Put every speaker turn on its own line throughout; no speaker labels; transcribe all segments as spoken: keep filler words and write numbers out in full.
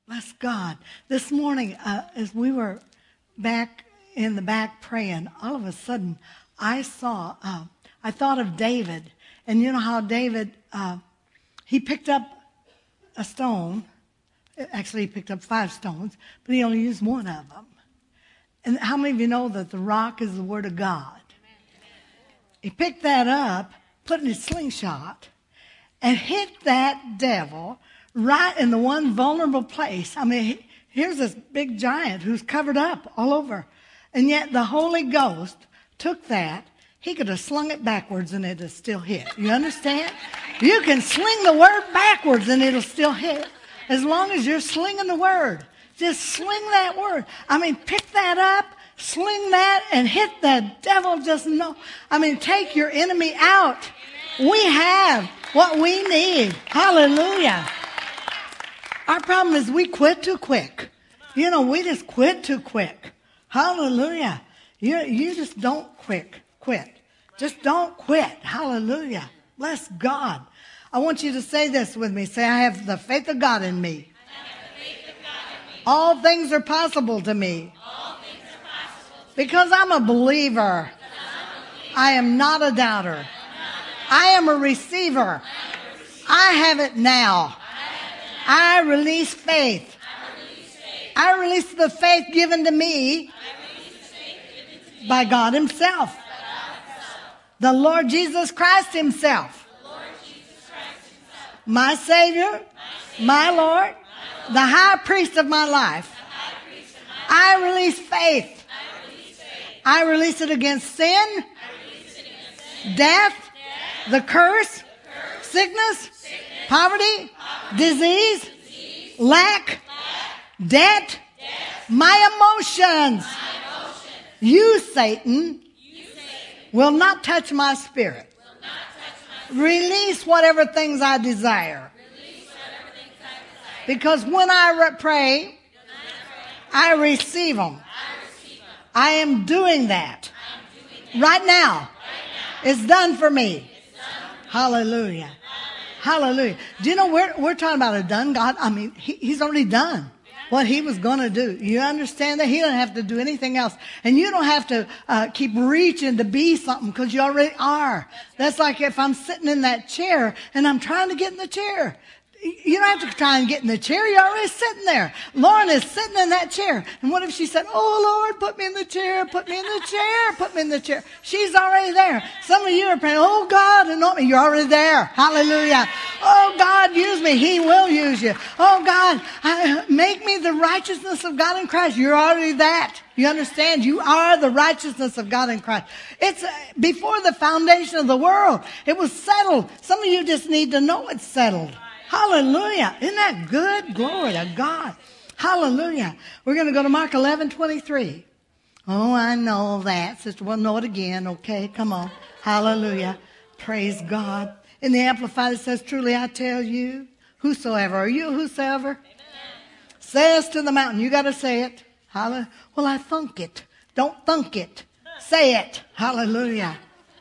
Bless God. This morning, uh, as we were back in the back praying, all of a sudden I saw, uh, I thought of David. And you know how David, uh, he picked up a stone. Actually, he picked up five stones, but he only used one of them. And how many of you know that the rock is the Word of God? He picked that up, put it in his slingshot, and hit that devil right in the one vulnerable place. I mean, here's this big giant who's covered up all over. And yet the Holy Ghost took that. He could have slung it backwards and it'd have still hit. You understand? You can sling the word backwards and it'll still hit. As long as you're slinging the word. Just sling that word. I mean, pick that up, sling that, and hit the devil. Just know. I mean, take your enemy out. We have what we need. Hallelujah. Our problem is we quit too quick. You know, we just quit too quick. Hallelujah. You, you just don't quit. Quit. Just don't quit. Hallelujah. Bless God. I want you to say this with me. Say, I have the faith of God in me. All things are possible to me. Because I'm a believer. I am not a doubter. I am a receiver. I have it now. I release faith. I release the faith given to me by God Himself. The Lord Jesus Christ Himself. My Savior, my Lord, the high priest of my life. I release faith. I release it against sin, death, the curse, sickness, poverty, disease, lack, debt, my emotions. You, Satan, will not touch my spirit. Release whatever things I desire. Because when I pray, I receive them. I am doing that. Right now. It's done for me. Hallelujah. Hallelujah. Do you know we're, we're talking about a done God? I mean, he, He's already done what He was going to do. You understand that? He doesn't have to do anything else. And you don't have to uh, keep reaching to be something because you already are. That's like if I'm sitting in that chair and I'm trying to get in the chair. You don't have to try and get in the chair. You're already sitting there. Lauren is sitting in that chair. And what if she said, oh, Lord, put me in the chair, put me in the chair, put me in the chair. She's already there. Some of you are praying, oh, God, anoint me. You're already there. Hallelujah. Oh, God, use me. He will use you. Oh, God, I, make me the righteousness of God in Christ. You're already that. You understand? You are the righteousness of God in Christ. It's uh, before the foundation of the world. It was settled. Some of you just need to know it's settled. Hallelujah. Isn't that good? Glory to God. Hallelujah. We're going to go to Mark eleven twenty-three. Oh, I know that. Sister, we'll know it again. Okay, come on. Hallelujah. Praise God. In the Amplified, it says, truly I tell you, whosoever, are you whosoever? Amen. Says to the mountain. You got to say it. Hallelujah. Well, I thunk it. Don't thunk it. Say it. Hallelujah.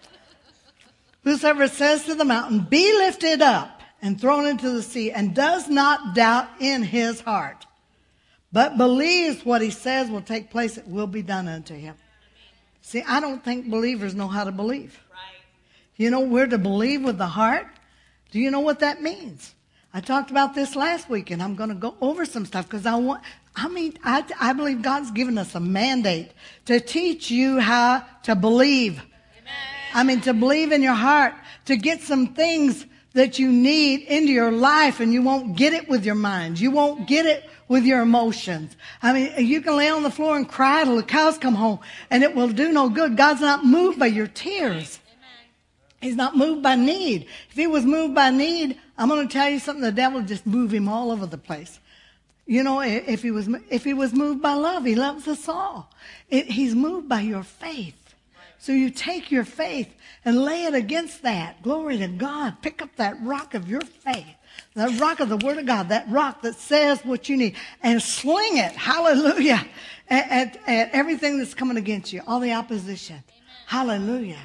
Whosoever says to the mountain, be lifted up and thrown into the sea, and does not doubt in his heart, but believes what he says will take place, it will be done unto him. See, I don't think believers know how to believe. You know, we're to believe with the heart. Do you know what that means? I talked about this last week, and I'm going to go over some stuff because I want, I mean, I, I believe God's given us a mandate to teach you how to believe. Amen. I mean, to believe in your heart, to get some things that you need into your life, and you won't get it with your mind. You won't get it with your emotions. I mean, you can lay on the floor and cry till the cows come home, and it will do no good. God's not moved by your tears. He's not moved by need. If He was moved by need, I'm going to tell you something, the devil would just move him all over the place. You know, if he was, if he was moved by love, He loves us all. It, he's moved by your faith. So you take your faith and lay it against that. Glory to God. Pick up that rock of your faith. That rock of the Word of God. That rock that says what you need. And sling it. Hallelujah. At, at, at everything that's coming against you. All the opposition. Amen. Hallelujah. Amen.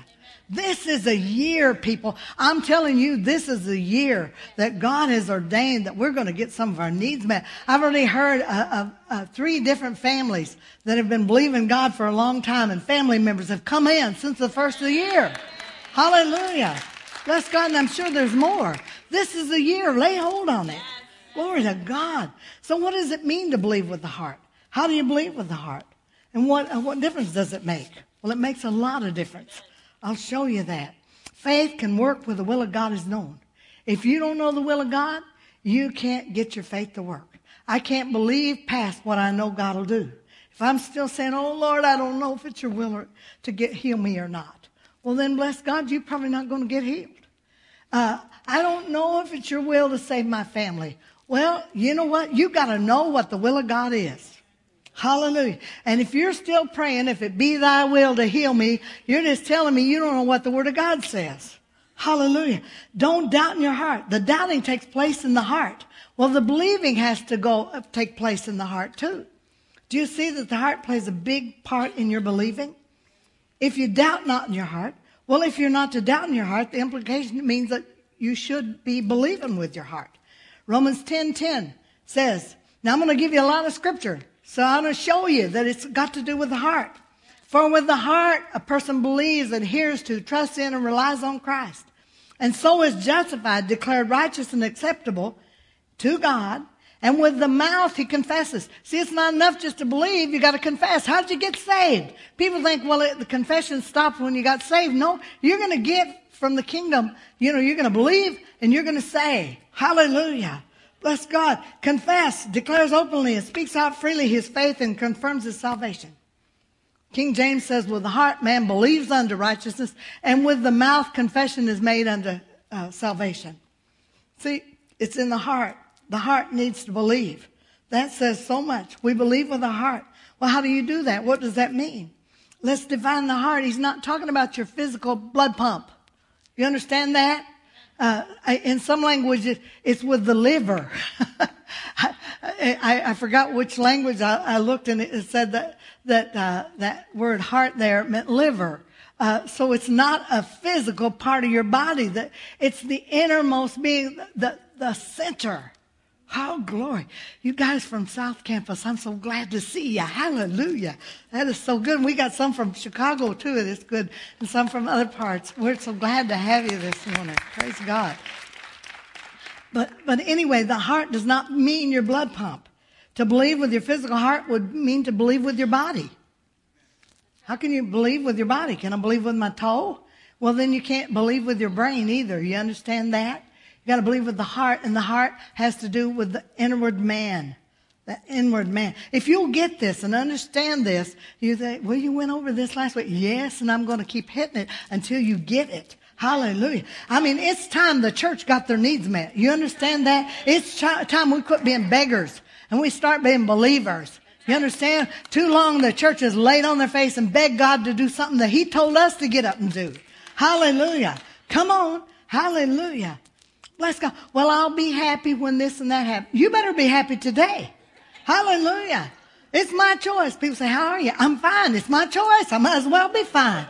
This is a year, people. I'm telling you, this is a year that God has ordained that we're going to get some of our needs met. I've already heard uh, of uh, three different families that have been believing God for a long time, and family members have come in since the first of the year. Hallelujah. Bless God, and I'm sure there's more. This is a year. Lay hold on it. Glory to God. So what does it mean to believe with the heart? How do you believe with the heart? And what, uh, what difference does it make? Well, it makes a lot of difference. I'll show you that. Faith can work where the will of God is known. If you don't know the will of God, you can't get your faith to work. I can't believe past what I know God will do. If I'm still saying, oh, Lord, I don't know if it's your will or, to get heal me or not. Well, then, bless God, you're probably not going to get healed. Uh, I don't know if it's your will to save my family. Well, you know what? You got to know what the will of God is. Hallelujah. And if you're still praying, if it be thy will to heal me, you're just telling me you don't know what the word of God says. Hallelujah. Don't doubt in your heart. The doubting takes place in the heart. Well, the believing has to go uh, take place in the heart too. Do you see that the heart plays a big part in your believing? If you doubt not in your heart, well, if you're not to doubt in your heart, the implication means that you should be believing with your heart. Romans ten ten says, now I'm going to give you a lot of scripture. So I'm going to show you that it's got to do with the heart. For with the heart, a person believes, adheres to, trusts in, and relies on Christ. And so is justified, declared righteous and acceptable to God. And with the mouth, he confesses. See, it's not enough just to believe. You got to confess. How did you get saved? People think, well, it, the confession stopped when you got saved. No, you're going to get from the kingdom. You know, you're going to believe and you're going to say, hallelujah. Bless God. Confess, declares openly, and speaks out freely his faith and confirms his salvation. King James says, with the heart man believes unto righteousness, and with the mouth confession is made unto uh, salvation. See, it's in the heart. The heart needs to believe. That says so much. We believe with the heart. Well, how do you do that? What does that mean? Let's define the heart. He's not talking about your physical blood pump. You understand that? Uh, in some languages, it's with the liver. I, I, I forgot which language I, I looked, and it said that that uh, that word "heart" there meant liver. Uh, so it's not a physical part of your body. That it's the innermost being, the the center. Oh, glory. You guys from South Campus, I'm so glad to see you. Hallelujah. That is so good. We got some from Chicago, too. It is good. And some from other parts. We're so glad to have you this morning. Praise God. But, but anyway, the heart does not mean your blood pump. To believe with your physical heart would mean to believe with your body. How can you believe with your body? Can I believe with my toe? Well, then you can't believe with your brain either. You understand that? You got to believe with the heart, and the heart has to do with the inward man, the inward man. If you'll get this and understand this, you say, well, you went over this last week. Yes, and I'm going to keep hitting it until you get it. Hallelujah. I mean, it's time the church got their needs met. You understand that? It's time we quit being beggars and we start being believers. You understand? Too long the church has laid on their face and begged God to do something that he told us to get up and do. Hallelujah. Come on. Hallelujah. Bless God. Well, I'll be happy when this and that happens. You better be happy today. Hallelujah. It's my choice. People say, how are you? I'm fine. It's my choice. I might as well be fine.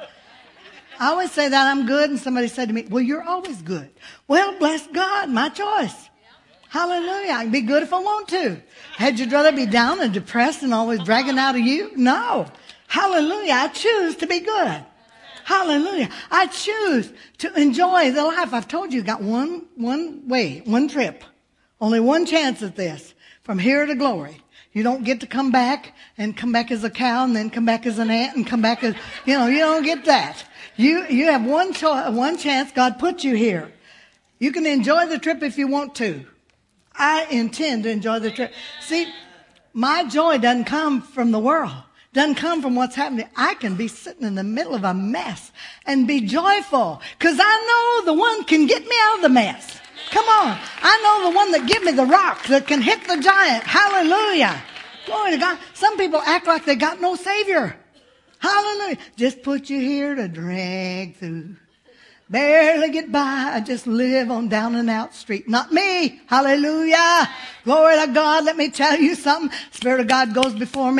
I always say that I'm good, and somebody said to me, well, you're always good. Well, bless God, my choice. Hallelujah. I can be good if I want to. Had you rather be down and depressed and always dragging out of you? No. Hallelujah. I choose to be good. Hallelujah. I choose to enjoy the life. I've told you, you got one, one way, one trip. Only one chance at this. From here to glory. You don't get to come back and come back as a cow and then come back as an ant and come back as, you know, you don't get that. You, you have one choice, one chance. God put you here. You can enjoy the trip if you want to. I intend to enjoy the trip. See, my joy doesn't come from the world. Doesn't come from what's happening. I can be sitting in the middle of a mess and be joyful because I know the one can get me out of the mess. Come on. I know the one that give me the rock that can hit the giant. Hallelujah. Glory to God. Some people act like they got no Savior. Hallelujah. Just put you here to drag through. Barely get by. I just live on down and out street. Not me. Hallelujah. Glory to God. Let me tell you something. Spirit of God goes before me.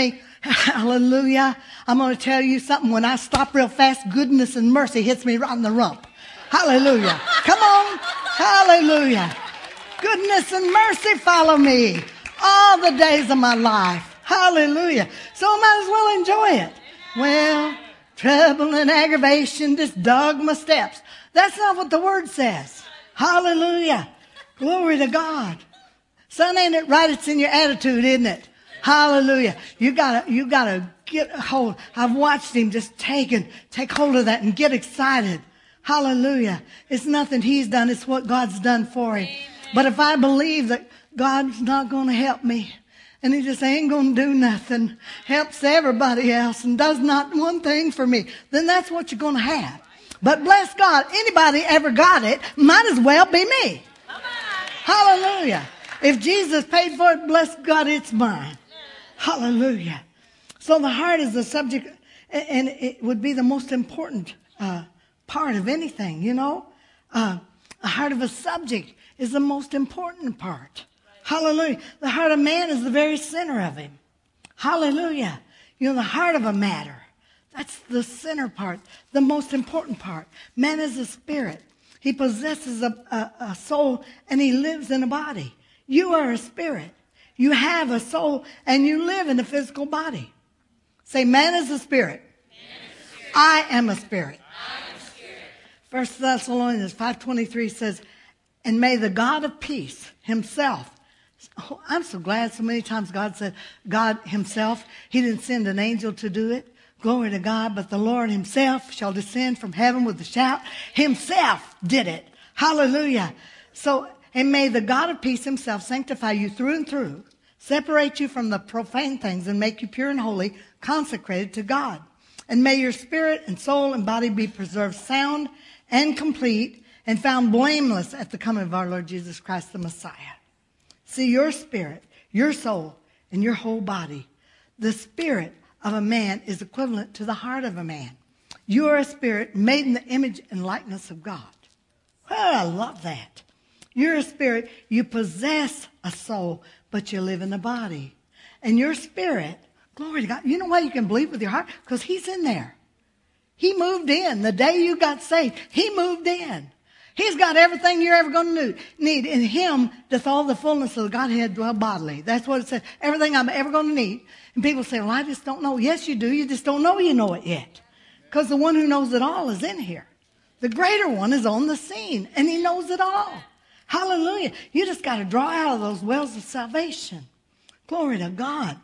Hallelujah. I'm going to tell you something. When I stop real fast, goodness and mercy hits me right in the rump. Hallelujah. Come on. Hallelujah. Goodness and mercy follow me all the days of my life. Hallelujah. So I might as well enjoy it. Well, trouble and aggravation just dog my steps. That's not what the word says. Hallelujah. Glory to God. Son, ain't it right? It's in your attitude, isn't it? Hallelujah. You gotta, you gotta get a hold. I've watched him just take and take hold of that and get excited. Hallelujah. It's nothing he's done. It's what God's done for him. Amen. But if I believe that God's not going to help me and he just ain't going to do nothing, helps everybody else and does not one thing for me, then that's what you're going to have. But bless God, anybody ever got it, might as well be me. Hallelujah. If Jesus paid for it, bless God, it's mine. Hallelujah. So the heart is the subject, and it would be the most important uh, part of anything, you know. Uh, the heart of a subject is the most important part. Hallelujah. The heart of man is the very center of him. Hallelujah. You know, the heart of a matter. That's the center part, the most important part. Man is a spirit. He possesses a, a, a soul and he lives in a body. You are a spirit. You have a soul and you live in a physical body. Say, man is a spirit. Man is a spirit. I am a spirit. I am a spirit. First Thessalonians five twenty-three says, and may the God of peace himself. Oh, I'm so glad so many times God said God himself. He didn't send an angel to do it. Glory to God. But the Lord himself shall descend from heaven with a shout. Himself did it. Hallelujah. So, and may the God of peace himself sanctify you through and through, separate you from the profane things and make you pure and holy, consecrated to God. And may your spirit and soul and body be preserved sound and complete and found blameless at the coming of our Lord Jesus Christ, the Messiah. See, your spirit, your soul, and your whole body, the spirit of a man is equivalent to the heart of a man. You are a spirit made in the image and likeness of God. Well, I love that. You're a spirit. You possess a soul, but you live in a body. And your spirit, glory to God. You know why you can believe with your heart? Because he's in there. He moved in. The day you got saved, he moved in. He's got everything you're ever going to need. In him doth all the fullness of the Godhead dwell bodily. That's what it says. Everything I'm ever going to need. And people say, well, I just don't know. Yes, you do. You just don't know you know it yet. Because the one who knows it all is in here. The greater one is on the scene, and he knows it all. Hallelujah. You just got to draw out of those wells of salvation. Glory to God.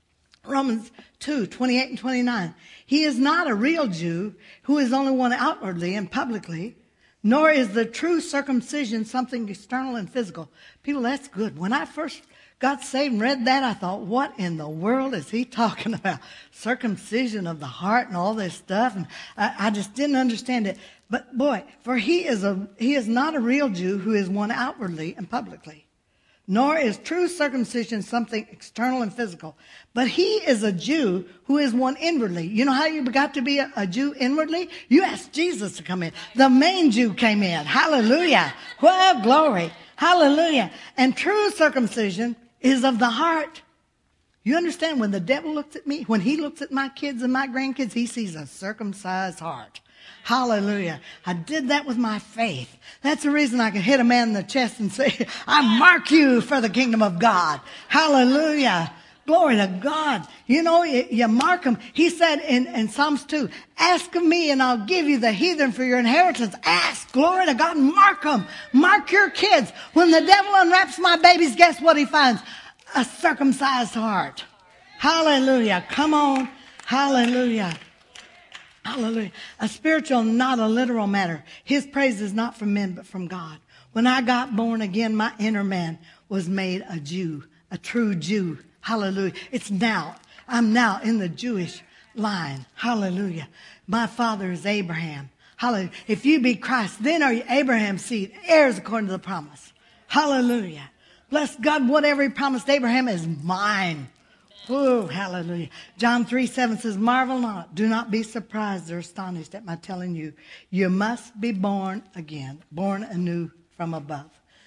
Romans two, twenty-eight and twenty-nine. He is not a real Jew who is only one outwardly and publicly, nor is the true circumcision something external and physical. People, that's good. When I first got saved and read that, I thought, what in the world is he talking about? Circumcision of the heart and all this stuff. And I, I just didn't understand it. But boy, for he is a he is not a real Jew who is one outwardly and publicly, nor is true circumcision something external and physical. But he is a Jew who is one inwardly. You know how you got to be a, a Jew inwardly? You asked Jesus to come in. The main Jew came in. Hallelujah. Well, glory. Hallelujah. And true circumcision is of the heart. You understand, when the devil looks at me, when he looks at my kids and my grandkids, he sees a circumcised heart. Hallelujah. I did that with my faith. That's the reason I can hit a man in the chest and say, I mark you for the kingdom of God. Hallelujah. Glory to God. You know, you, you mark them. He said in, in Psalms two, ask of me and I'll give you the heathen for your inheritance. Ask. Glory to God. Mark them. Mark your kids. When the devil unwraps my babies, guess what he finds? A circumcised heart. Hallelujah. Come on. Hallelujah. Hallelujah. A spiritual, not a literal matter. His praise is not from men, but from God. When I got born again, my inner man was made a Jew, a true Jew. Hallelujah. It's now. I'm now in the Jewish line. Hallelujah. My father is Abraham. Hallelujah. If you be Christ, then are you Abraham's seed, heirs according to the promise. Hallelujah. Bless God, whatever he promised Abraham is mine. Oh, hallelujah. John three seven says, marvel not, do not be surprised or astonished at my telling you, you must be born again, born anew from above.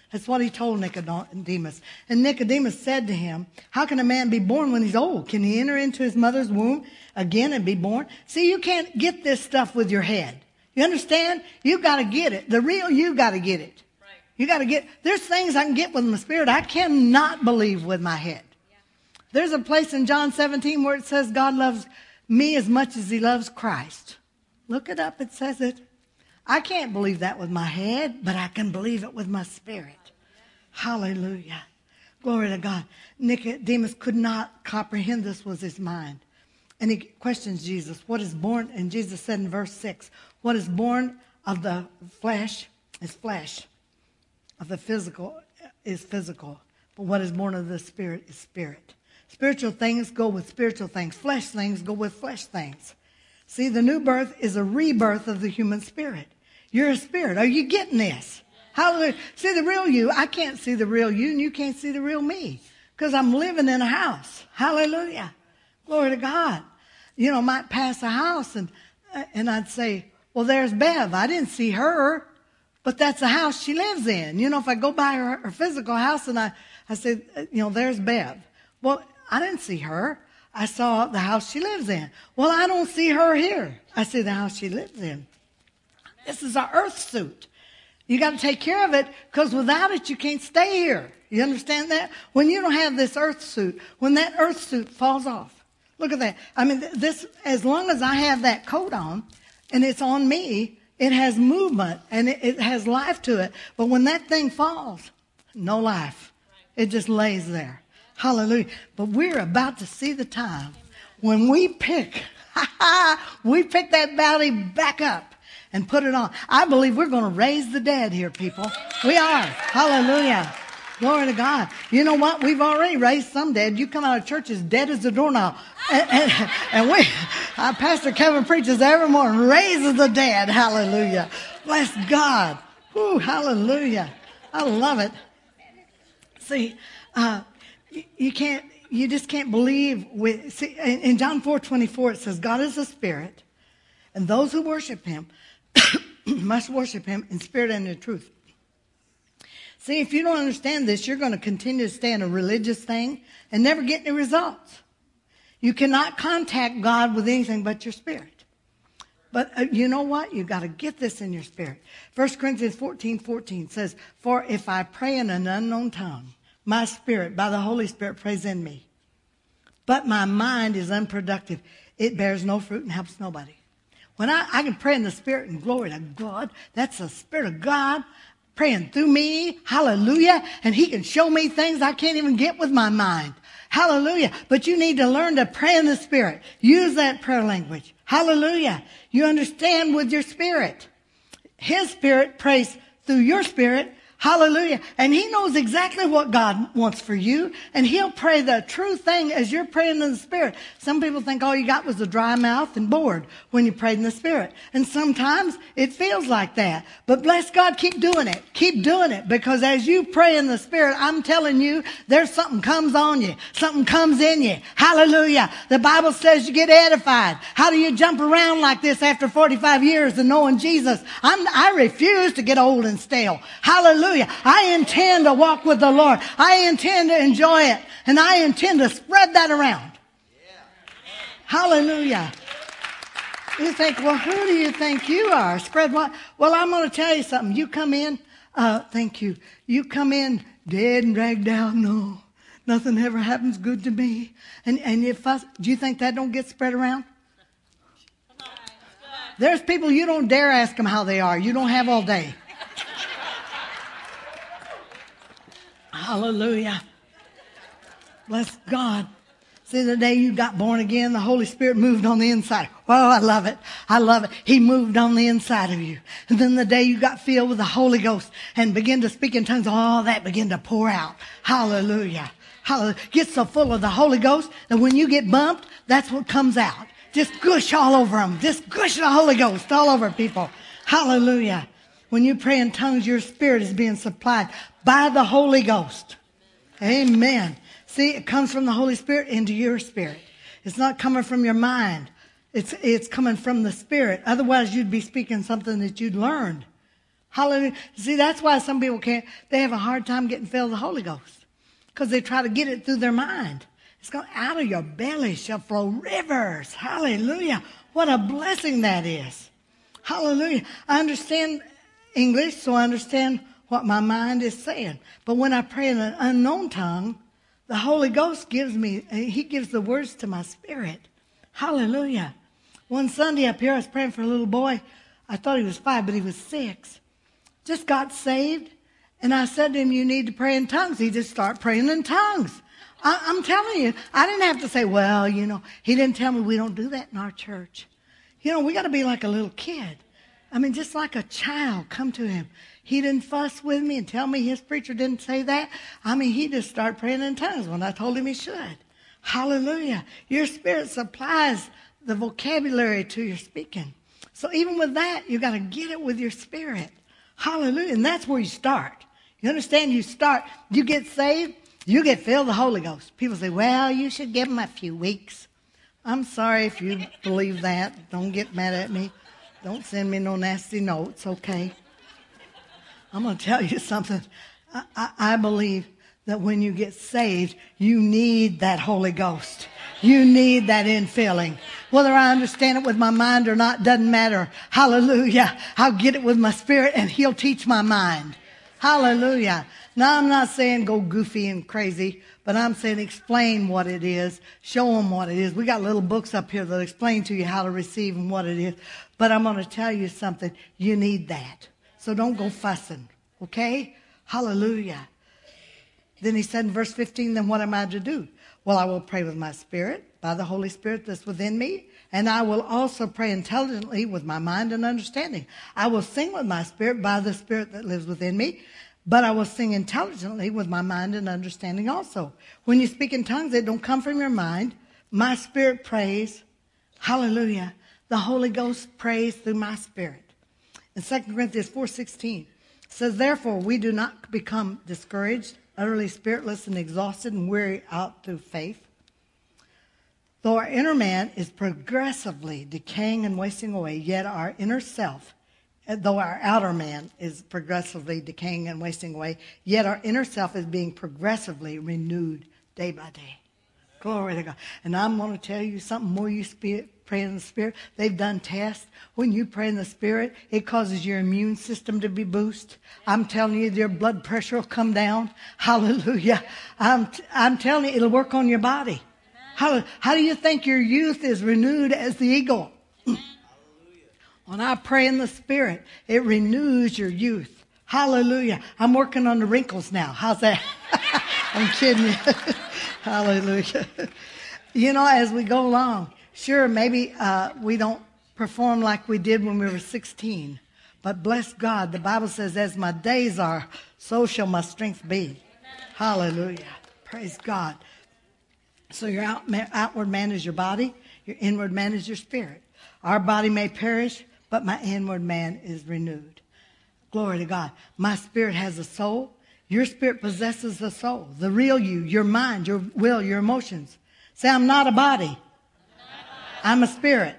That's what he told Nicodemus. And Nicodemus said to him, how can a man be born when he's old? Can he enter into his mother's womb again and be born? See, you can't get this stuff with your head. You understand? You got to get it. The real you got to get it. Right. You got to get, there's things I can get with my spirit I cannot believe with my head. Yeah. There's a place in John seventeen where it says God loves me as much as he loves Christ. Look it up. It says it. I can't believe that with my head, but I can believe it with my spirit. Hallelujah. Glory to God. Nicodemus could not comprehend this was his mind. And he questions Jesus, what is born? And Jesus said in verse six, what is born of the flesh is flesh. Of the physical is physical. But what is born of the spirit is spirit. Spiritual things go with spiritual things. Flesh things go with flesh things. See, the new birth is a rebirth of the human spirit. You're a spirit. Are you getting this? Hallelujah. See the real you. I can't see the real you, and you can't see the real me because I'm living in a house. Hallelujah. Glory to God. You know, I might pass a house and and I'd say, well, there's Bev. I didn't see her, but that's the house she lives in. You know, if I go by her, her physical house and I, I say, you know, there's Bev. Well, I didn't see her. I saw the house she lives in. Well, I don't see her here. I see the house she lives in. This is our earth suit. You got to take care of it because without it, you can't stay here. You understand that? When you don't have this earth suit, when that earth suit falls off, look at that. I mean, this, as long as I have that coat on and it's on me, it has movement and it, it has life to it. But when that thing falls, no life. It just lays there. Hallelujah. But we're about to see the time when we pick, we pick that body back up and put it on. I believe we're going to raise the dead here, people. We are. Hallelujah. Glory to God. You know what? We've already raised some dead. You come out of church as dead as a doornail. And, and, and we, uh, Pastor Kevin preaches every morning, raises the dead. Hallelujah. Bless God. Whew, hallelujah. I love it. See, uh, you, you can't, you just can't believe with, see, in, in John four twenty-four, it says, God is a spirit, and those who worship him must worship him in spirit and in truth. See, if you don't understand this, you're going to continue to stay in a religious thing and never get any results. You cannot contact God with anything but your spirit. But uh, you know what? You've got to get this in your spirit. First Corinthians fourteen fourteen says, for if I pray in an unknown tongue, my spirit, by the Holy Spirit, prays in me. But my mind is unproductive. It bears no fruit and helps nobody. When I, I can pray in the Spirit and glory to God, that's the Spirit of God praying through me. Hallelujah. And he can show me things I can't even get with my mind. Hallelujah. But you need to learn to pray in the Spirit. Use that prayer language. Hallelujah. You understand with your spirit. His Spirit prays through your spirit. Hallelujah. And he knows exactly what God wants for you. And he'll pray the true thing as you're praying in the Spirit. Some people think all you got was a dry mouth and bored when you prayed in the Spirit. And sometimes it feels like that. But bless God, keep doing it. Keep doing it. Because as you pray in the Spirit, I'm telling you, there's something comes on you. Something comes in you. Hallelujah. The Bible says you get edified. How do you jump around like this after forty-five years of knowing Jesus? I'm, I refuse to get old and stale. Hallelujah. I intend to walk with the Lord. I intend to enjoy it. And I intend to spread that around. Hallelujah. You think, well, who do you think you are? Spread what? Well, I'm going to tell you something. You come in, uh, thank you. You come in dead and dragged out. No, nothing ever happens good to me. And, and if I, do you think that don't get spread around? There's people you don't dare ask them how they are. You don't have all day. Hallelujah. Bless God. See, the day you got born again, the Holy Spirit moved on the inside. Oh, I love it. I love it. He moved on the inside of you. And then the day you got filled with the Holy Ghost and began to speak in tongues, all that began to pour out. Hallelujah. Hallelujah. Get so full of the Holy Ghost that when you get bumped, that's what comes out. Just gush all over them. Just gush the Holy Ghost all over people. Hallelujah. When you pray in tongues, your spirit is being supplied by the Holy Ghost. Amen. See, it comes from the Holy Spirit into your spirit. It's not coming from your mind. It's, it's coming from the Spirit. Otherwise, you'd be speaking something that you'd learned. Hallelujah. See, that's why some people can't, they have a hard time getting filled with the Holy Ghost. Because they try to get it through their mind. It's going, out of your belly shall flow rivers. Hallelujah. What a blessing that is. Hallelujah. I understand English, so I understand what my mind is saying. But when I pray in an unknown tongue, the Holy Ghost gives me, he gives the words to my spirit. Hallelujah. One Sunday up here, I was praying for a little boy. I thought he was five, but he was six. Just got saved. And I said to him, you need to pray in tongues. He just started praying in tongues. I, I'm telling you, I didn't have to say, well, you know, he didn't tell me we don't do that in our church. You know, we got to be like a little kid. I mean, just like a child, come to him. He didn't fuss with me and tell me his preacher didn't say that. I mean, he just started praying in tongues when I told him he should. Hallelujah. Your spirit supplies the vocabulary to your speaking. So even with that, you got to get it with your spirit. Hallelujah. And that's where you start. You understand? You start, you get saved, you get filled with the Holy Ghost. People say, well, you should give them a few weeks. I'm sorry if you believe that. Don't get mad at me. Don't send me no nasty notes, okay? I'm going to tell you something. I, I, I believe that when you get saved, you need that Holy Ghost. You need that infilling. Whether I understand it with my mind or not doesn't matter. Hallelujah. I'll get it with my spirit and he'll teach my mind. Hallelujah. Now, I'm not saying go goofy and crazy, but I'm saying explain what it is. Show them what it is. We got little books up here that explain to you how to receive and what it is. But I'm going to tell you something. You need that. So don't go fussing. Okay? Hallelujah. Then he said in verse fifteen, then what am I to do? Well, I will pray with my spirit, by the Holy Spirit that's within me. And I will also pray intelligently with my mind and understanding. I will sing with my spirit by the Spirit that lives within me. But I will sing intelligently with my mind and understanding also. When you speak in tongues, it don't come from your mind. My spirit prays. Hallelujah. The Holy Ghost prays through my spirit. In Second Corinthians four sixteen, it says, therefore, we do not become discouraged, utterly spiritless and exhausted and weary out through faith. Though our inner man is progressively decaying and wasting away, yet our inner self, though our outer man is progressively decaying and wasting away, yet our inner self is being progressively renewed day by day. Glory to God. And I'm going to tell you something more. You spirit, pray in the Spirit. They've done tests. When you pray in the Spirit, it causes your immune system to be boosted. I'm telling you, your blood pressure will come down. Hallelujah. I'm, I'm telling you, it'll work on your body. How, how do you think your youth is renewed as the eagle? When I pray in the Spirit, it renews your youth. Hallelujah. I'm working on the wrinkles now. How's that? I'm kidding you. Hallelujah. You know, as we go along, sure, maybe uh, we don't perform like we did when we were sixteen. But bless God, the Bible says, as my days are, so shall my strength be. Hallelujah. Praise God. So your out, outward man is your body. Your inward man is your spirit. Our body may perish, but my inward man is renewed. Glory to God. My spirit has a soul. Your spirit possesses a soul. The real you, your mind, your will, your emotions. Say, I'm not a body. I'm a spirit.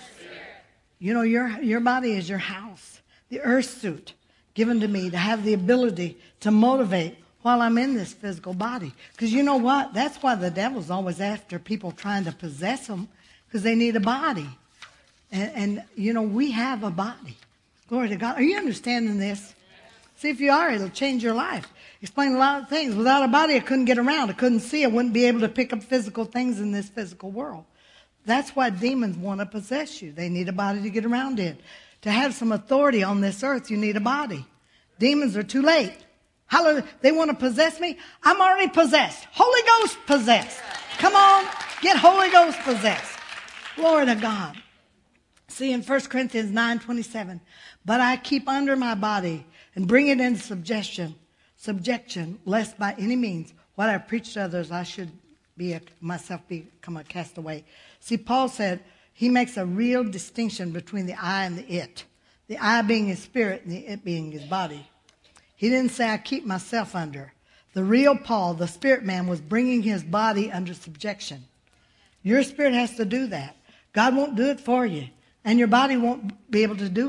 You know, your, your body is your house. The earth suit given to me to have the ability to motivate while I'm in this physical body. Because you know what? That's why the devil's always after people trying to possess them, because they need a body. And, and, you know, we have a body. Glory to God. Are you understanding this? See, if you are, it'll change your life. Explain a lot of things. Without a body, I couldn't get around. I couldn't see. I wouldn't be able to pick up physical things in this physical world. That's why demons want to possess you. They need a body to get around in. To have some authority on this earth, you need a body. Demons are too late. Hallelujah. They want to possess me. I'm already possessed. Holy Ghost possessed. Come on. Get Holy Ghost possessed. Glory to God. See in First Corinthians nine twenty-seven, but I keep under my body and bring it into subjection, subjection, lest by any means what I preach to others I should be a, myself become a castaway. See, Paul said he makes a real distinction between the I and the it. The I being his spirit and the it being his body. He didn't say I keep myself under. The real Paul, the spirit man, was bringing his body under subjection. Your spirit has to do that. God won't do it for you. And your body won't be able to do it.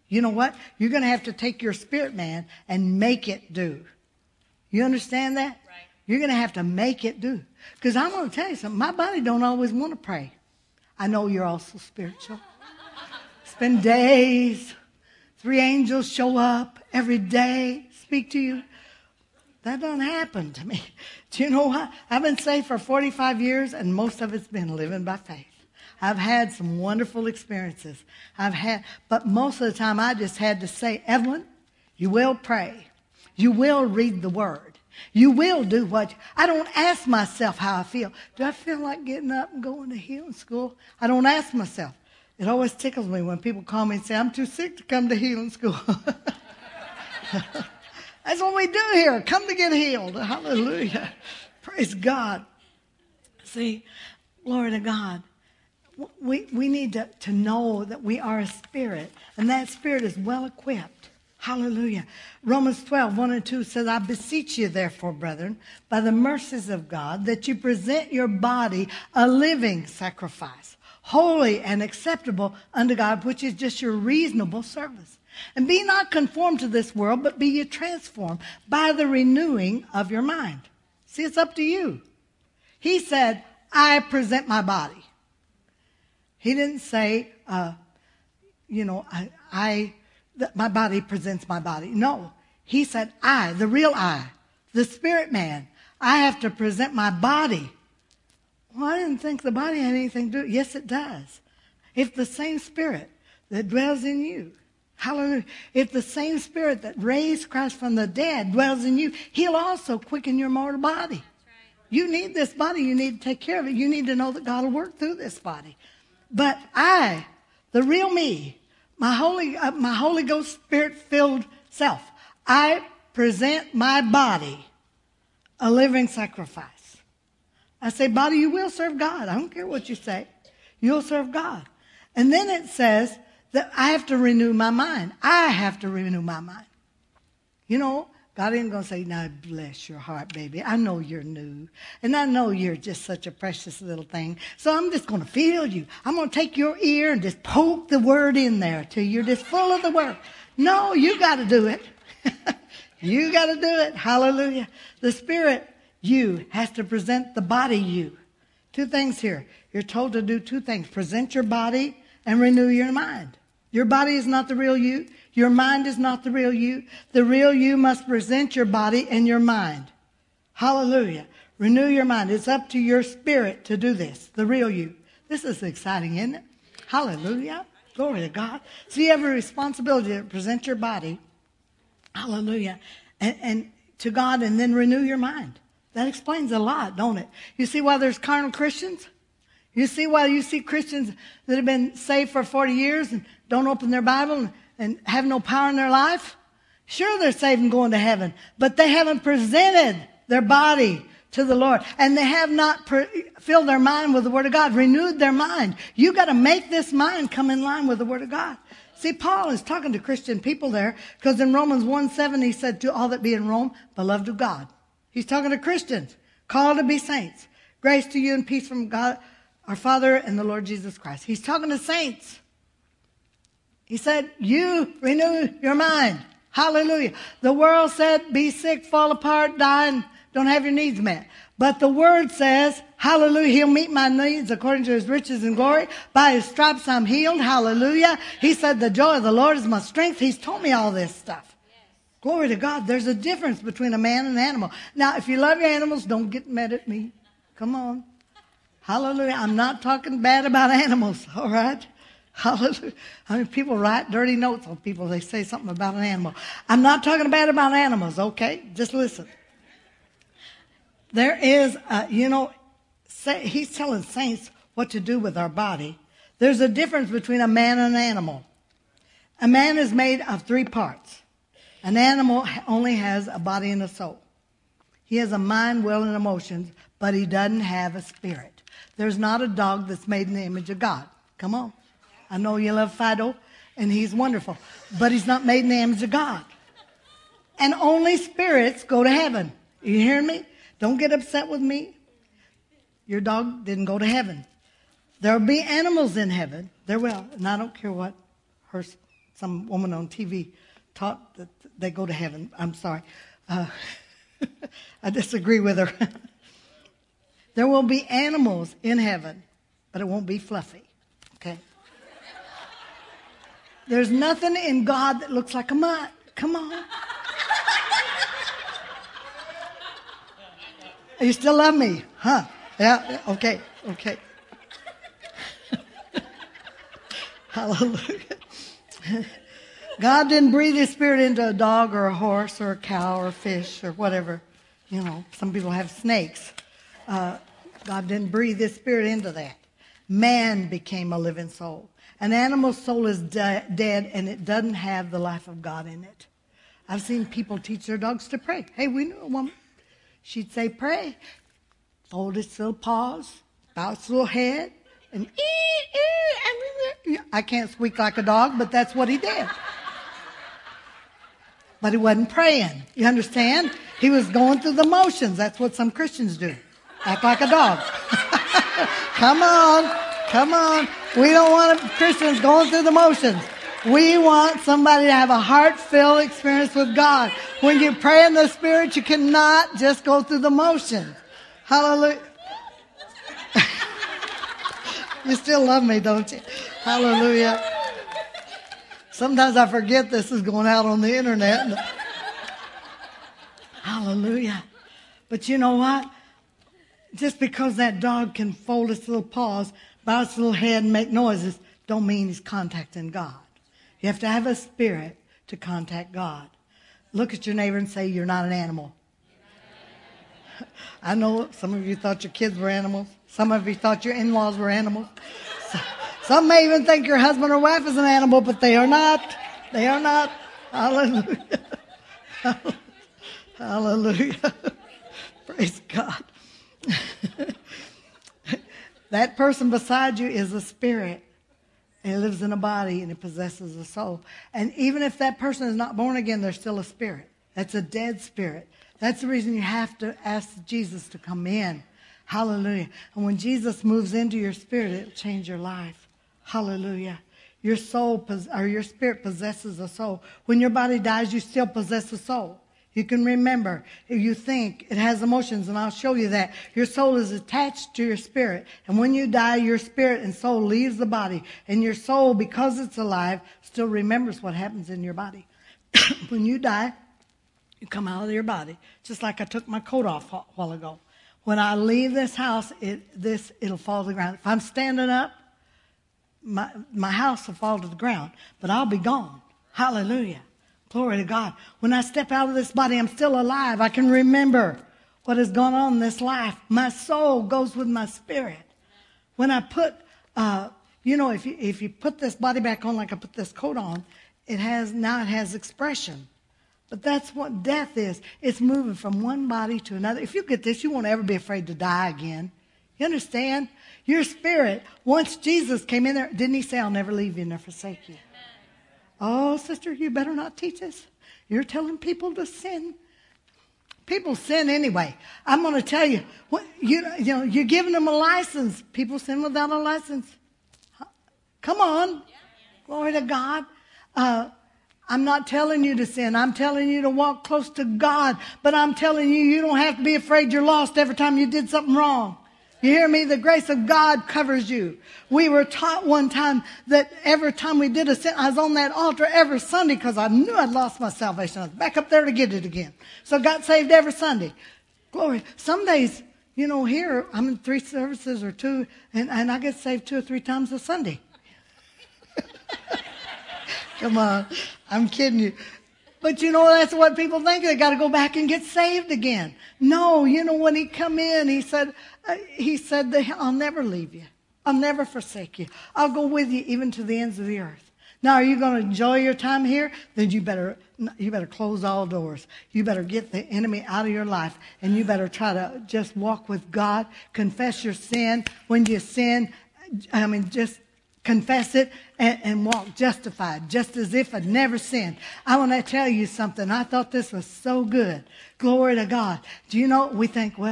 You know what? You're going to have to take your spirit man and make it do. You understand that? Right. You're going to have to make it do. Because I'm going to tell you something. My body don't always want to pray. I know you're also spiritual. Spend days. Three angels show up every day, speak to you. That doesn't happen to me. Do you know what? I've been saved for forty-five years, and most of it's been living by faith. I've had some wonderful experiences. I've had, but most of the time I just had to say, Evelyn, you will pray. You will read the word. You will do what, I don't ask myself how I feel. Do I feel like getting up and going to healing school? I don't ask myself. It always tickles me when people call me and say, I'm too sick to come to healing school. That's what we do here. Come to get healed. Hallelujah. Praise God. See, glory to God. We, we need to, to know that we are a spirit, and that spirit is well equipped. Hallelujah. Romans twelve, one and two says, I beseech you, therefore, brethren, by the mercies of God, that you present your body a living sacrifice, holy and acceptable unto God, which is just your reasonable service. And be not conformed to this world, but be ye transformed by the renewing of your mind. See, it's up to you. He said, I present my body. He didn't say, uh, you know, I, I that my body presents my body. No, he said, I, the real I, the spirit man, I have to present my body. Well, I didn't think the body had anything to do. Yes, it does. If the same spirit that dwells in you, hallelujah, if the same spirit that raised Christ from the dead dwells in you, he'll also quicken your mortal body. Right. You need this body. You need to take care of it. You need to know that God will work through this body. But I, the real me, my Holy, uh, my Holy Ghost Spirit-filled self, I present my body a living sacrifice. I say, body, you will serve God. I don't care what you say. You'll serve God. And then it says that I have to renew my mind. I have to renew my mind. You know, God ain't going to say, now bless your heart, baby. I know you're new. And I know you're just such a precious little thing. So I'm just going to feel you. I'm going to take your ear and just poke the word in there till you're just full of the word. No, you got to do it. You got to do it. Hallelujah. The spirit, you, has to present the body, you. Two things here. You're told to do two things. Present your body and renew your mind. Your body is not the real you. Your mind is not the real you. The real you must present your body and your mind. Hallelujah. Renew your mind. It's up to your spirit to do this, the real you. This is exciting, isn't it? Hallelujah. Glory to God. So you have a responsibility to present your body, hallelujah, and, and to God, and then renew your mind. That explains a lot, don't it? You see why there's carnal Christians? You see why you see Christians that have been saved for forty years and don't open their Bible and, and have no power in their life? Sure, they're saved and going to heaven, but they haven't presented their body to the Lord, and they have not pre- filled their mind with the Word of God, renewed their mind. You got to make this mind come in line with the Word of God. See, Paul is talking to Christian people there, because in Romans one seven he said, to all that be in Rome, beloved of God. He's talking to Christians, called to be saints. Grace to you and peace from God, our Father, and the Lord Jesus Christ. He's talking to saints. He said, you renew your mind. Hallelujah. The world said, be sick, fall apart, die, and don't have your needs met. But the word says, hallelujah, he'll meet my needs according to his riches and glory. By his stripes I'm healed. Hallelujah. He said, the joy of the Lord is my strength. He's told me all this stuff. Yes. Glory to God. There's a difference between a man and an animal. Now, if you love your animals, don't get mad at me. Come on. Hallelujah. I'm not talking bad about animals, all right? Hallelujah. I mean, people write dirty notes on people. They say something about an animal. I'm not talking bad about animals, okay? Just listen. There is, uh, you know, say, he's telling saints what to do with our body. There's a difference between a man and an animal. A man is made of three parts. An animal only has a body and a soul. He has a mind, will, and emotions, but he doesn't have a spirit. There's not a dog that's made in the image of God. Come on. I know you love Fido, and he's wonderful, but he's not made in the image of God. And only spirits go to heaven. You hear me? Don't get upset with me. Your dog didn't go to heaven. There will be animals in heaven. There will. And I don't care what her some woman on T V taught that they go to heaven. I'm sorry. Uh, I disagree with her. There will be animals in heaven, but it won't be fluffy. Okay? There's nothing in God that looks like a mutt. Come on. You still love me? Huh? Yeah, okay, okay. Hallelujah. God didn't breathe his spirit into a dog or a horse or a cow or a fish or whatever. You know, some people have snakes. Uh, God didn't breathe his spirit into that. Man became a living soul. An animal soul is de- dead and it doesn't have the life of God in it. I've seen people teach their dogs to pray. Hey, we knew a woman. She'd say, pray. Fold its little paws, bow its little head, and ee, ee, I can't squeak like a dog, but that's what he did. But he wasn't praying. You understand? He was going through the motions. That's what some Christians do. Act like a dog. Come on. Come on. We don't want Christians going through the motions. We want somebody to have a heart-filled experience with God. When you pray in the Spirit, you cannot just go through the motions. Hallelujah. You still love me, don't you? Hallelujah. Sometimes I forget this is going out on the internet. Hallelujah. But you know what? Just because that dog can fold its little paws, bow its little head and make noises, don't mean he's contacting God. You have to have a spirit to contact God. Look at your neighbor and say, you're not an animal. I know some of you thought your kids were animals. Some of you thought your in-laws were animals. Some may even think your husband or wife is an animal, but they are not. They are not. Hallelujah. Hallelujah. Praise God. That person beside you is a spirit. And it lives in a body and it possesses a soul. And even if that person is not born again, they're still a spirit. That's a dead spirit. That's the reason you have to ask Jesus to come in. Hallelujah. And when Jesus moves into your spirit, it'll change your life. Hallelujah. Your soul, or your spirit possesses a soul. When your body dies, you still possess a soul. You can remember, if you think, it has emotions, and I'll show you that. Your soul is attached to your spirit. And when you die, your spirit and soul leaves the body. And your soul, because it's alive, still remembers what happens in your body. When you die, you come out of your body. Just like I took my coat off a while ago. When I leave this house, it, this, it'll fall to the ground. If I'm standing up, my, my house will fall to the ground. But I'll be gone. Hallelujah. Glory to God. When I step out of this body, I'm still alive. I can remember what has gone on in this life. My soul goes with my spirit. When I put, uh, you know, if you, if you put this body back on like I put this coat on, it has, now it has expression. But that's what death is. It's moving from one body to another. If you get this, you won't ever be afraid to die again. You understand? Your spirit, once Jesus came in there, didn't he say, I'll never leave you nor forsake you? Oh, sister, you better not teach this. You're telling people to sin. People sin anyway. I'm going to tell you, what, you, you know, you're giving them a license. People sin without a license. Come on. Glory to God. Uh, I'm not telling you to sin. I'm telling you to walk close to God. But I'm telling you, you don't have to be afraid you're lost every time you did something wrong. You hear me? The grace of God covers you. We were taught one time that every time we did a sin, I was on that altar every Sunday because I knew I'd lost my salvation. I was back up there to get it again. So I got saved every Sunday. Glory. Some days, you know, here I'm in three services or two, and, and I get saved two or three times a Sunday. Come on. I'm kidding you. But you know, that's what people think. They got to go back and get saved again. No, you know, when he come in, he said, uh, he said, that I'll never leave you. I'll never forsake you. I'll go with you even to the ends of the earth. Now, are you going to enjoy your time here? Then you better, you better close all doors. You better get the enemy out of your life. And you better try to just walk with God. Confess your sin. When you sin, I mean, just confess it and, and walk justified, just as if I'd never sinned. I want to tell you something. I thought this was so good. Glory to God. Do you know, we think, well,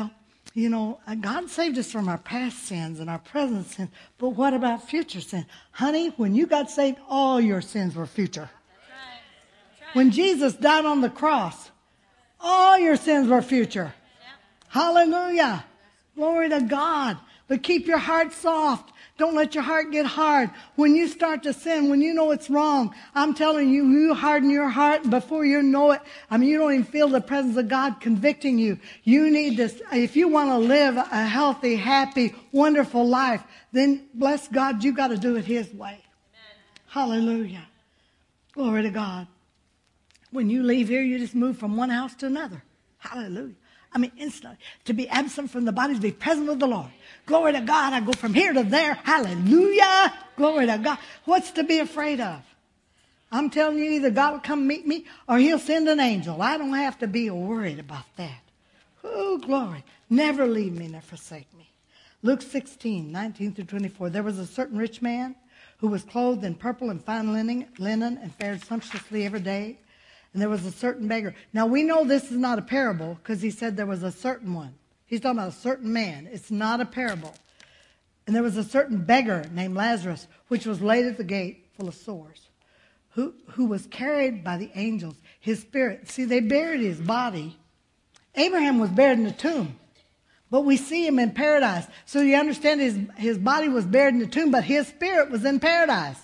You know, God saved us from our past sins and our present sins, but what about future sins? Honey, when you got saved, all your sins were future.
That's right. That's right.
When Jesus died on the cross, all your sins were future.
Yeah.
Hallelujah. Glory to God. But keep your heart soft. Don't let your heart get hard. When you start to sin, when you know it's wrong, I'm telling you, you harden your heart before you know it. I mean, you don't even feel the presence of God convicting you. You need to, if you want to live a healthy, happy, wonderful life, then bless God, you got to do it His way. Amen. Hallelujah. Glory to God. When you leave here, you just move from one house to another. Hallelujah. I mean, instantly. To be absent from the body, to be present with the Lord. Glory to God. I go from here to there. Hallelujah. Glory to God. What's to be afraid of? I'm telling you, either God will come meet me or He'll send an angel. I don't have to be worried about that. Oh, glory. Never leave me nor forsake me. Luke sixteen, nineteen through twenty-four. There was a certain rich man who was clothed in purple and fine linen, linen and fared sumptuously every day. And there was a certain beggar. Now, we know this is not a parable because He said there was a certain one. He's talking about a certain man. It's not a parable. And there was a certain beggar named Lazarus, which was laid at the gate full of sores, who, who was carried by the angels. His spirit, see, they buried his body. Abraham was buried in the tomb, but we see him in paradise. So you understand his, his body was buried in the tomb, but his spirit was in paradise.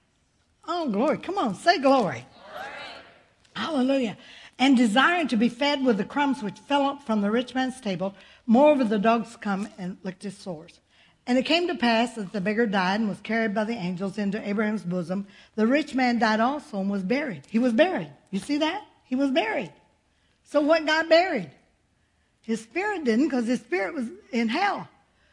Oh, glory. Come on, say glory. Hallelujah. And desiring to be fed with the crumbs which fell up from the rich man's table, moreover the dogs come and licked his sores. And it came to pass that the beggar died and was carried by the angels into Abraham's bosom. The rich man died also and was buried. He was buried. You see that? He was buried. So what got buried? His spirit didn't, because his spirit was in hell.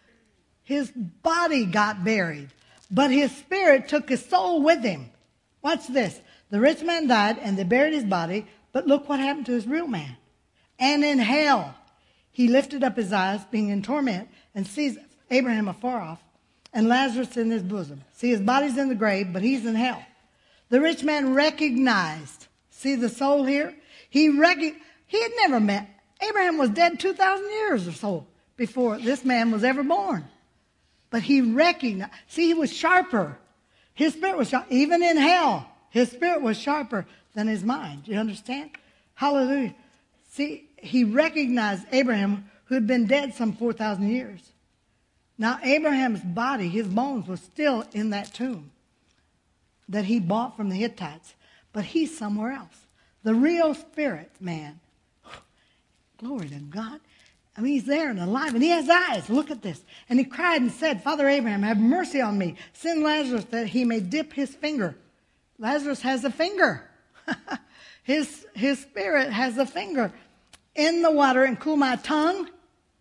His body got buried, but his spirit took his soul with him. Watch this. The rich man died, and they buried his body, but look what happened to his real man. And in hell, he lifted up his eyes, being in torment, and sees Abraham afar off, and Lazarus in his bosom. See, his body's in the grave, but he's in hell. The rich man recognized, see the soul here? He rec- he had never met. Abraham was dead two thousand years or so before this man was ever born. But he recognized, see, he was sharper. His spirit was sharp, even in hell. His spirit was sharper than his mind. You understand? Hallelujah. See, he recognized Abraham, who had been dead some four thousand years. Now, Abraham's body, his bones, were still in that tomb that he bought from the Hittites. But he's somewhere else. The real spirit man. Glory to God. I mean, he's there and alive, and he has eyes. Look at this. And he cried and said, Father Abraham, have mercy on me. Send Lazarus that he may dip his finger. Lazarus has a finger. his, his spirit has a finger in the water and cool my tongue.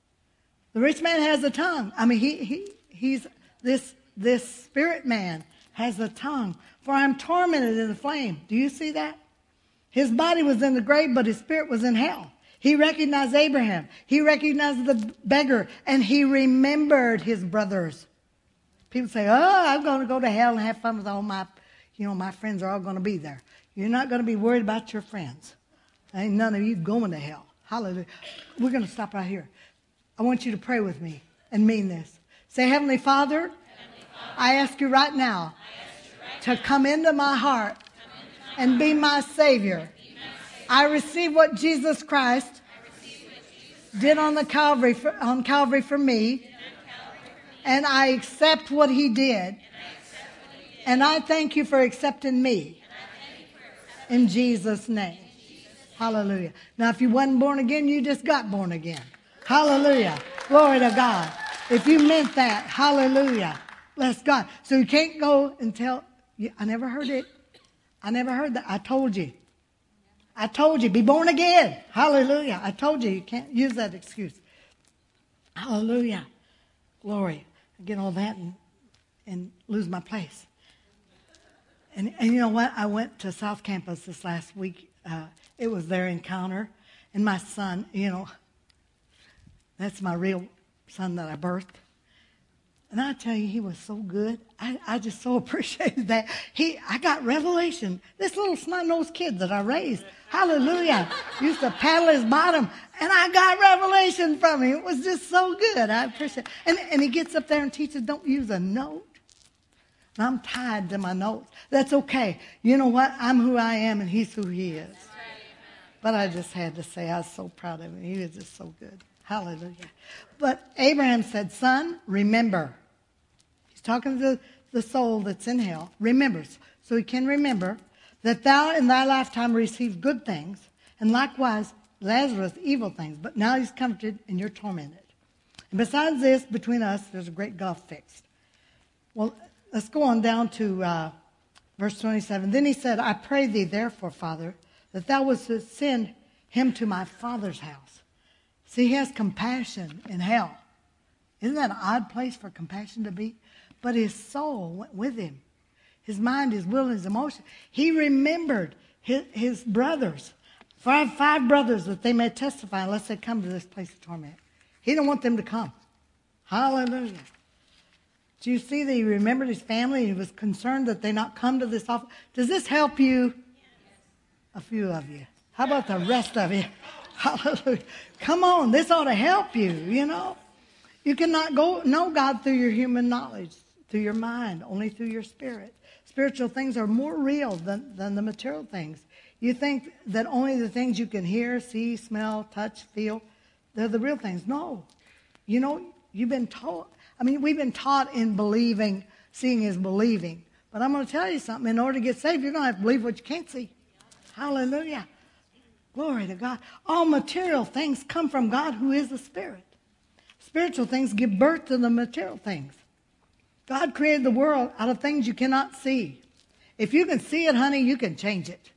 The rich man has a tongue. I mean, he, he he's this this spirit man has a tongue. For I'm tormented in the flame. Do you see that? His body was in the grave, but his spirit was in hell. He recognized Abraham. He recognized the beggar, and he remembered his brothers. People say, "Oh, I'm going to go to hell and have fun with all my, you know, my friends are all going to be there." You're not going to be worried about your friends. Ain't none of you going to hell. Hallelujah. We're going to stop right here. I want you to pray with me and mean this. Say, Heavenly Father, Heavenly Father, I ask you right now right to now, come into my heart into my and heart, be my Savior. Be my Savior. I receive what Jesus Christ what Jesus did on the Calvary for, on Calvary for me, Calvary for me. And I accept what He did. And I, what he did. And I thank you for accepting me. For accepting in Jesus' name. In Jesus' name. Hallelujah. Now, if you wasn't born again, you just got born again. Hallelujah. Glory to God. If you meant that, hallelujah. Bless God. So you can't go and tell, I never heard it. I never heard that. I told you. I told you, be born again. Hallelujah. I told you, you can't use that excuse. Hallelujah. Glory. I get all that and, and lose my place. And, and you know what? I went to South Campus this last week. Uh, it was their encounter. And my son, you know, that's my real son that I birthed. And And I tell you, he was so good. I, I just so appreciated that. He, I got revelation. This little snot-nosed kid that I raised, hallelujah, used to paddle his bottom, and I got revelation from him. It was just so good. I appreciate it. And, and he gets up there and teaches, don't use a note. And I'm tied to my notes. That's okay. You know what? I'm who I am, and he's who he is. But I just had to say I was so proud of him. He was just so good. Hallelujah. But Abraham said, son, remember. He's talking to the soul that's in hell. Remembers. So he can remember that thou in thy lifetime received good things, and likewise Lazarus evil things. But now he's comforted and you're tormented. And besides this, between us, there's a great gulf fixed. Well, let's go on down to uh, verse twenty-seven. Then he said, I pray thee therefore, Father, that thou wouldst send him to my father's house. See, he has compassion in hell. Isn't that an odd place for compassion to be? But his soul went with him. His mind, his will, and his emotion. He remembered his, his brothers. Five, five brothers that they may testify unless they come to this place of torment. He didn't want them to come. Hallelujah. Do you see that he remembered his family? He was concerned that they not come to this office. Does this help you? A few of you. How about the rest of you? Hallelujah. Come on, this ought to help you, you know. You cannot go know God through your human knowledge, through your mind, only through your spirit. Spiritual things are more real than, than the material things. You think that only the things you can hear, see, smell, touch, feel, they're the real things. No. You know, you've been taught, I mean, we've been taught in believing, seeing is believing. But I'm going to tell you something. In order to get saved, you're going to have to believe what you can't see. Hallelujah. Glory to God. All material things come from God who is the Spirit. Spiritual things give birth to the material things. God created the world out of things you cannot see. If you can see it, honey, you can change it.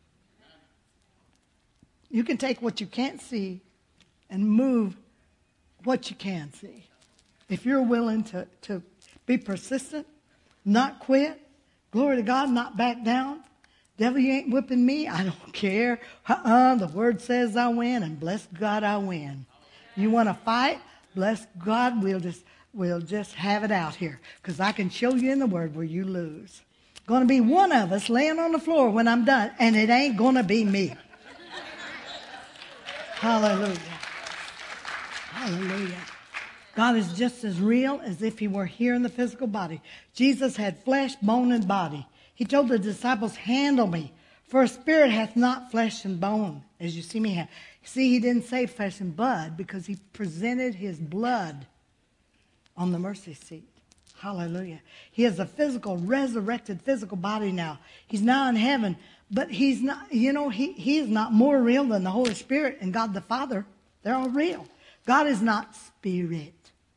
You can take what you can't see and move what you can see. If you're willing to, to be persistent, not quit, glory to God, not back down. Devil, you ain't whipping me. I don't care. Uh-uh, the word says I win, and bless God I win. You want to fight? Bless God, we'll just we'll just have it out here, because I can show you in the word where you lose. Going to be one of us laying on the floor when I'm done, and it ain't going to be me. Hallelujah. Hallelujah. God is just as real as if he were here in the physical body. Jesus had flesh, bone, and body. He told the disciples, handle me, for a spirit hath not flesh and bone, as you see me have. See, he didn't say flesh and blood because he presented his blood on the mercy seat. Hallelujah. He has a physical, resurrected physical body now. He's now in heaven, but he's not, you know, he, he is not more real than the Holy Spirit and God the Father. They're all real. God is not spirit.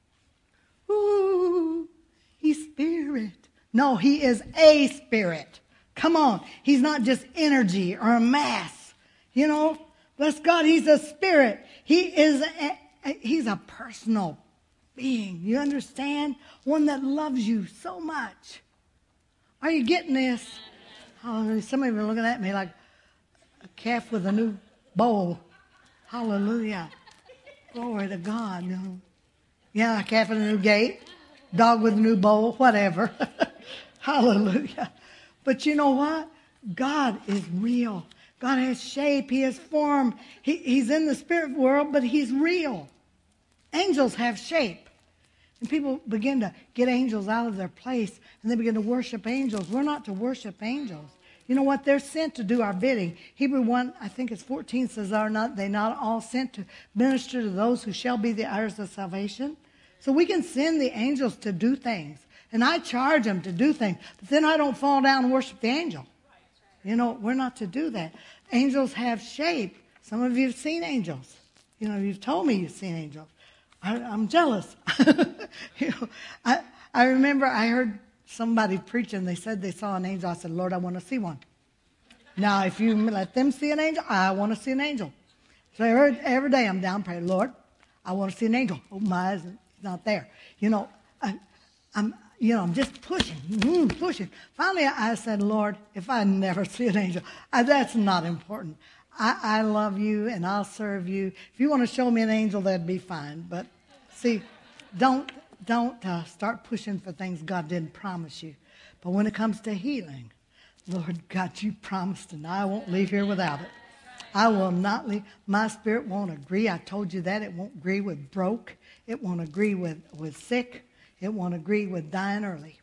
Ooh, he's spirit. No, he is a spirit. Come on. He's not just energy or a mass. You know, bless God, he's a spirit. He is a, a, he's a personal being. You understand? One that loves you so much. Are you getting this? Hallelujah. Some of you are looking at me like a calf with a new bowl. Hallelujah. Glory to God. You know. Yeah, a calf with a new gate. Dog with a new bowl. Whatever. Hallelujah. But you know what? God is real. God has shape. He has form. He, he's in the spirit world, but he's real. Angels have shape. And people begin to get angels out of their place, and they begin to worship angels. We're not to worship angels. You know what? They're sent to do our bidding. Hebrew one, I think it's fourteen, says, are not they not all sent to minister to those who shall be the heirs of salvation? So we can send the angels to do things. And I charge them to do things. But then I don't fall down and worship the angel. You know, we're not to do that. Angels have shape. Some of you have seen angels. You know, you've told me you've seen angels. I, I'm jealous. you know, I, I remember I heard somebody preaching. They said they saw an angel. I said, Lord, I want to see one. Now, if you let them see an angel, I want to see an angel. So every, every day I'm down praying, Lord, I want to see an angel. Open my eyes, and it's not there. You know, I, I'm, you know, I'm just pushing, mm, pushing. Finally, I said, Lord, if I never see an angel, I, that's not important. I, I love you, and I'll serve you. If you want to show me an angel, that'd be fine. But see, don't don't uh, start pushing for things God didn't promise you. But when it comes to healing, Lord God, you promised, and I won't leave here without it. I will not leave. My spirit won't agree. I told you that. It won't agree with broke. It won't agree with, with sick. It won't agree with dying early.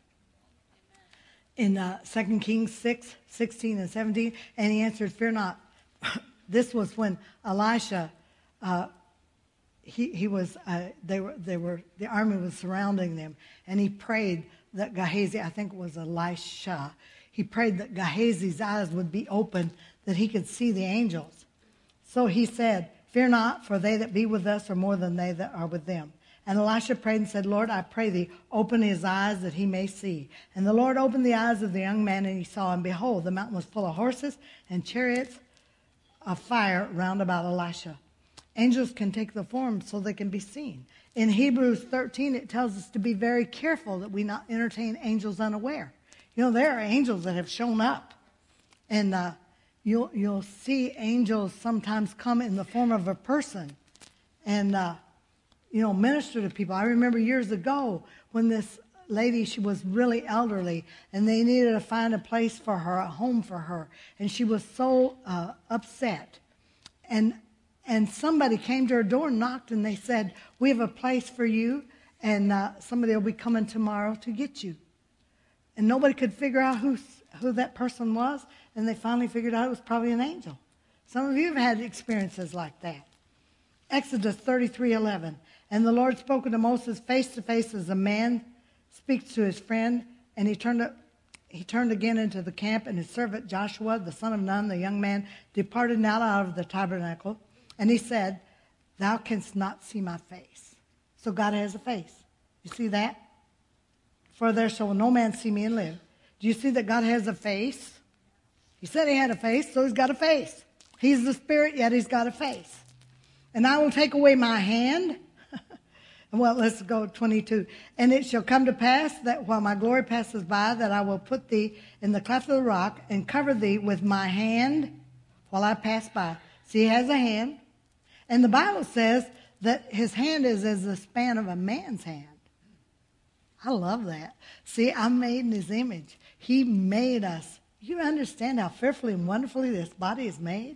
In uh, Second Kings six, sixteen and seventeen, and he answered, fear not. This was when Elisha, uh, he, he was, uh, they were, they were, the army was surrounding them, and he prayed that Gehazi, I think it was Elisha, he prayed that Gehazi's eyes would be open, that he could see the angels. So he said, fear not, for they that be with us are more than they that are with them. And Elisha prayed and said, Lord, I pray thee, open his eyes that he may see. And the Lord opened the eyes of the young man, and he saw, and behold, the mountain was full of horses and chariots of fire round about Elisha. Angels can take the form so they can be seen. In Hebrews thirteen, it tells us to be very careful that we not entertain angels unaware. You know, there are angels that have shown up. And uh, you'll, you'll see angels sometimes come in the form of a person. And, uh, you know, minister to people. I remember years ago when this lady, she was really elderly, and they needed to find a place for her, a home for her. And she was so uh, upset. And and somebody came to her door and knocked, and they said, we have a place for you, and uh, somebody will be coming tomorrow to get you. And nobody could figure out who, who that person was, and they finally figured out it was probably an angel. Some of you have had experiences like that. Exodus thirty-three eleven. And the Lord spoke unto Moses face to face as a man speaks to his friend. And he turned, he turned again into the camp, and his servant Joshua, the son of Nun, the young man, departed now out of the tabernacle. And he said, thou canst not see my face. So God has a face. You see that? For there shall no man see me and live. Do you see that God has a face? He said he had a face, so he's got a face. He's the Spirit, yet he's got a face. And I will take away my hand. Well, let's go twenty-two. And it shall come to pass that while my glory passes by, that I will put thee in the cleft of the rock and cover thee with my hand while I pass by. See, he has a hand. And the Bible says that his hand is as the span of a man's hand. I love that. See, I'm made in his image. He made us. You understand how fearfully and wonderfully this body is made?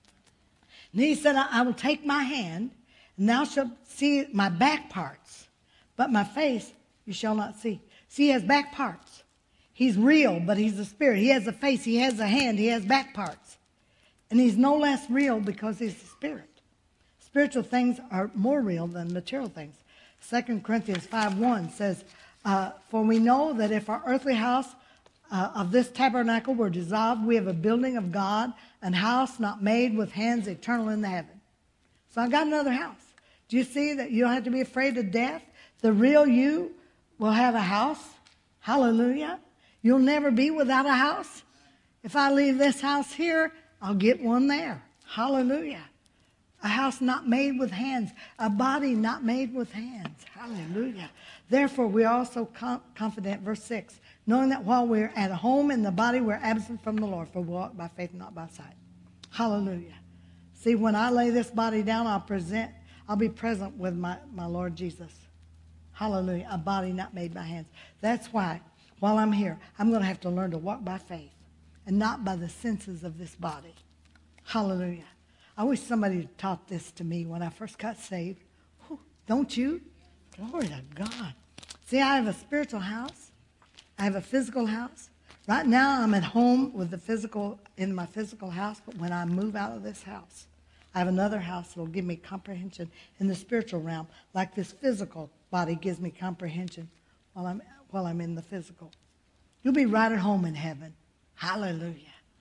And he said, I will take my hand, and thou shalt see my back parts, but my face you shall not see. See, he has back parts. He's real, but he's a spirit. He has a face, he has a hand, he has back parts. And he's no less real because he's a spirit. Spiritual things are more real than material things. Second Corinthians five one says, uh, for we know that if our earthly house uh, of this tabernacle were dissolved, we have a building of God, an house not made with hands, eternal in the heaven. So I got another house. Do you see that you don't have to be afraid of death? The real you will have a house. Hallelujah. You'll never be without a house. If I leave this house here, I'll get one there. Hallelujah. A house not made with hands. A body not made with hands. Hallelujah. Therefore, we are also com- confident, verse six, knowing that while we're at home in the body, we're absent from the Lord, for we walk by faith, not by sight. Hallelujah. See, when I lay this body down, I'll present, I'll be present with my, my Lord Jesus. Hallelujah. A body not made by hands. That's why, while I'm here, I'm going to have to learn to walk by faith and not by the senses of this body. Hallelujah. I wish somebody taught this to me when I first got saved. Whew, don't you? Glory to God. See, I have a spiritual house. I have a physical house. Right now, I'm at home with the physical, in my physical house, but when I move out of this house, I have another house that will give me comprehension in the spiritual realm, like this physical body gives me comprehension while I'm, while I'm in the physical. You'll be right at home in heaven. Hallelujah.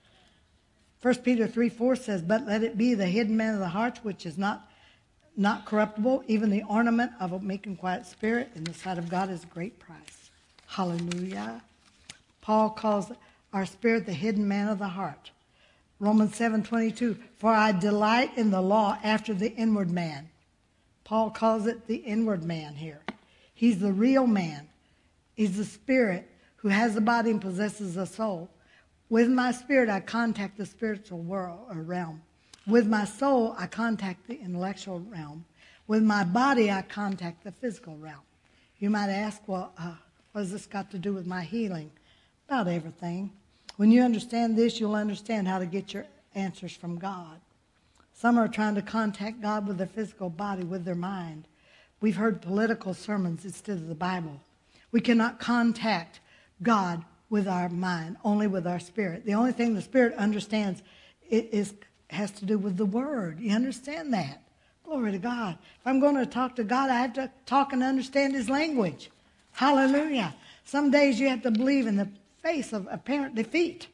First Peter three four says, but let it be the hidden man of the heart, which is not, not corruptible, even the ornament of a meek and quiet spirit in the sight of God is a great price. Hallelujah. Paul calls our spirit the hidden man of the heart. Romans seven twenty-two, for I delight in the law after the inward man. Paul calls it the inward man here. He's the real man. He's the spirit who has a body and possesses a soul. With my spirit, I contact the spiritual world or realm. With my soul, I contact the intellectual realm. With my body, I contact the physical realm. You might ask, well, uh, what has this got to do with my healing? About everything. When you understand this, you'll understand how to get your answers from God. Some are trying to contact God with their physical body, with their mind. We've heard political sermons instead of the Bible. We cannot contact God with our mind, only with our spirit. The only thing the spirit understands is, has to do with the Word. You understand that? Glory to God. If I'm going to talk to God, I have to talk and understand His language. Hallelujah. Some days you have to believe in the face of apparent defeat.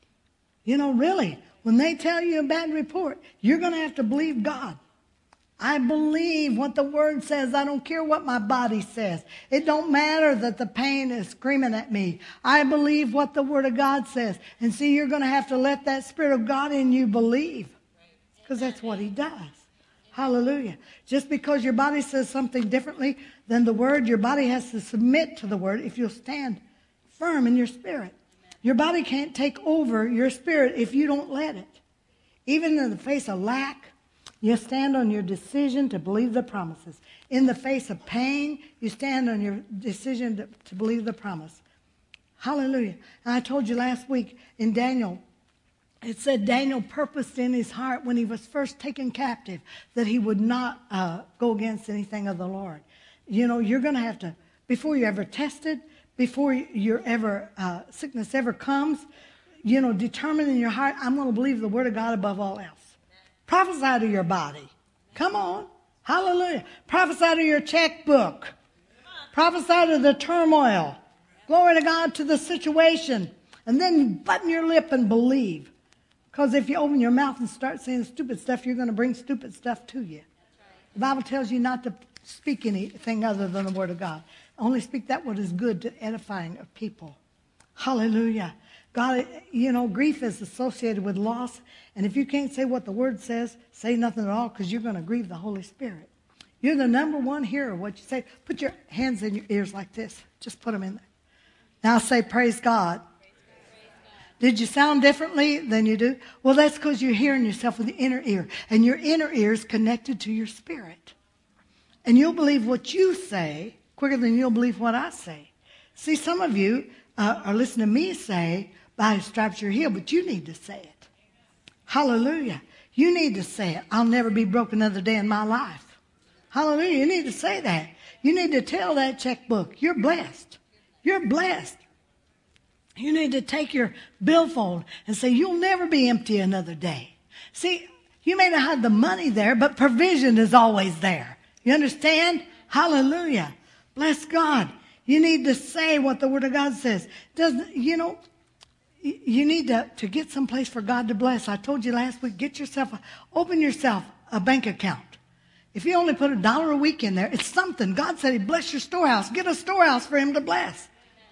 You know, really, when they tell you a bad report, you're going to have to believe God. I believe what the Word says. I don't care what my body says. It don't matter that the pain is screaming at me. I believe what the Word of God says. And see, you're going to have to let that Spirit of God in you believe. Because that's what He does. Hallelujah. Just because your body says something differently than the Word, your body has to submit to the Word if you'll stand firm in your spirit. Your body can't take over your spirit if you don't let it. Even in the face of lack, you stand on your decision to believe the promises. In the face of pain, you stand on your decision to, to believe the promise. Hallelujah. And I told you last week in Daniel, it said Daniel purposed in his heart when he was first taken captive that he would not uh, go against anything of the Lord. You know, you're going to have to, before you're ever tested, before you're ever, uh, sickness ever comes, you know, determine in your heart, I'm going to believe the Word of God above all else. Prophesy to your body. Come on. Hallelujah. Prophesy to your checkbook. Prophesy to the turmoil. Glory to God, to the situation. And then button your lip and believe. Because if you open your mouth and start saying stupid stuff, you're going to bring stupid stuff to you. The Bible tells you not to speak anything other than the Word of God. Only speak that what is good to edifying of people. Hallelujah. God, you know, grief is associated with loss. And if you can't say what the Word says, say nothing at all because you're going to grieve the Holy Spirit. You're the number one hearer of what you say. Put your hands in your ears like this. Just put them in there. Now say, praise God. Did you sound differently than you do? Well, that's because you're hearing yourself with the inner ear. And your inner ear is connected to your spirit. And you'll believe what you say quicker than you'll believe what I say. See, some of you uh, are listening to me say, by His stripes you're healed, but you need to say it. Hallelujah. You need to say it. I'll never be broke another day in my life. Hallelujah. You need to say that. You need to tell that checkbook, you're blessed. You're blessed. You need to take your billfold and say, you'll never be empty another day. See, you may not have the money there, but provision is always there. You understand? Hallelujah. Bless God. You need to say what the Word of God says. Does, you know, you need to, to get someplace for God to bless. I told you last week, get yourself, a, open yourself a bank account. If you only put a dollar a week in there, it's something. God said He'd bless your storehouse. Get a storehouse for Him to bless.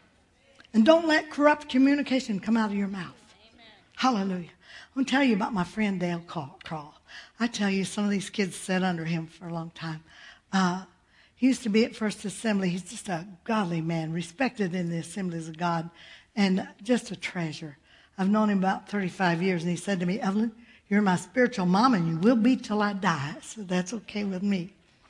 And don't let corrupt communication come out of your mouth. Amen. Hallelujah. I'm going to tell you about my friend Dale Crawl. I tell you, some of these kids sat under him for a long time. Uh, he used to be at First Assembly. He's just a godly man, respected in the Assemblies of God, and just a treasure. I've known him about thirty-five years, and he said to me, Evelyn, you're my spiritual mom, and you will be till I die. So that's okay with me.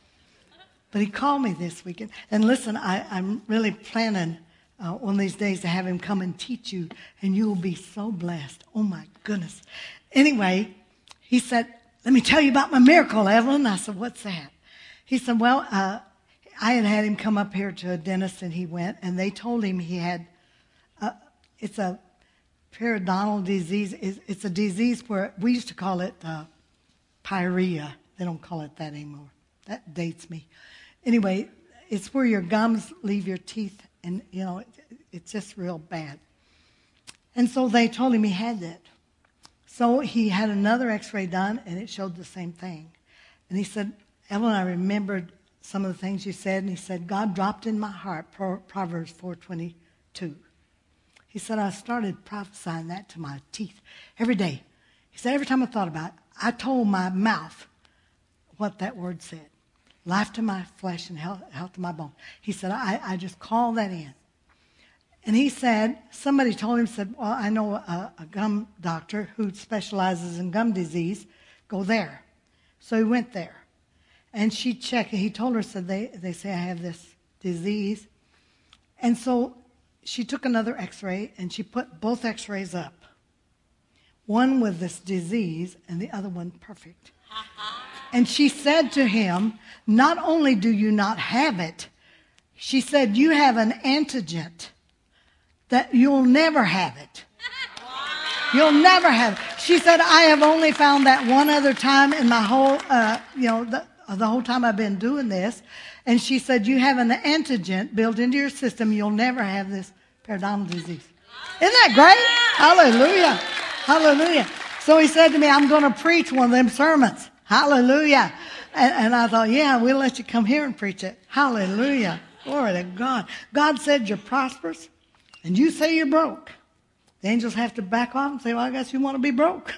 But he called me this weekend. And listen, I, I'm really planning Uh, one of these days to have him come and teach you, and you will be so blessed. Oh, my goodness. Anyway, he said, let me tell you about my miracle, Evelyn. I said, what's that? He said, well, uh, I had had him come up here to a dentist, and he went, and they told him he had, uh, it's a periodontal disease. It's, it's a disease where we used to call it uh, pyorrhea. They don't call it that anymore. That dates me. Anyway, it's where your gums leave your teeth. And, you know, it, it's just real bad. And so they told him he had that. So he had another x-ray done, and it showed the same thing. And he said, Evelyn, I remembered some of the things you said. And he said, God dropped in my heart Proverbs four twenty-two. He said, I started prophesying that to my teeth every day. He said, every time I thought about it, I told my mouth what that word said. Life to my flesh and health, health to my bone. He said, I, I just call that in. And he said, somebody told him, said, well, I know a, a gum doctor who specializes in gum disease. Go there. So he went there. And she checked. And he told her, said, they, they say I have this disease. And so she took another x-ray and she put both x-rays up. One with this disease and the other one perfect. And she said to him, not only do you not have it, she said, you have an antigen that you'll never have it. You'll never have it. She said, I have only found that one other time in my whole, uh, you know, the, the whole time I've been doing this. And she said, you have an antigen built into your system. You'll never have this periodontal disease. Isn't that great? Hallelujah. Hallelujah. So he said to me, I'm going to preach one of them sermons. Hallelujah. And, and I thought, yeah, we'll let you come here and preach it. Hallelujah. Glory to God. God said you're prosperous and you say you're broke. The angels have to back off and say, well, I guess you want to be broke.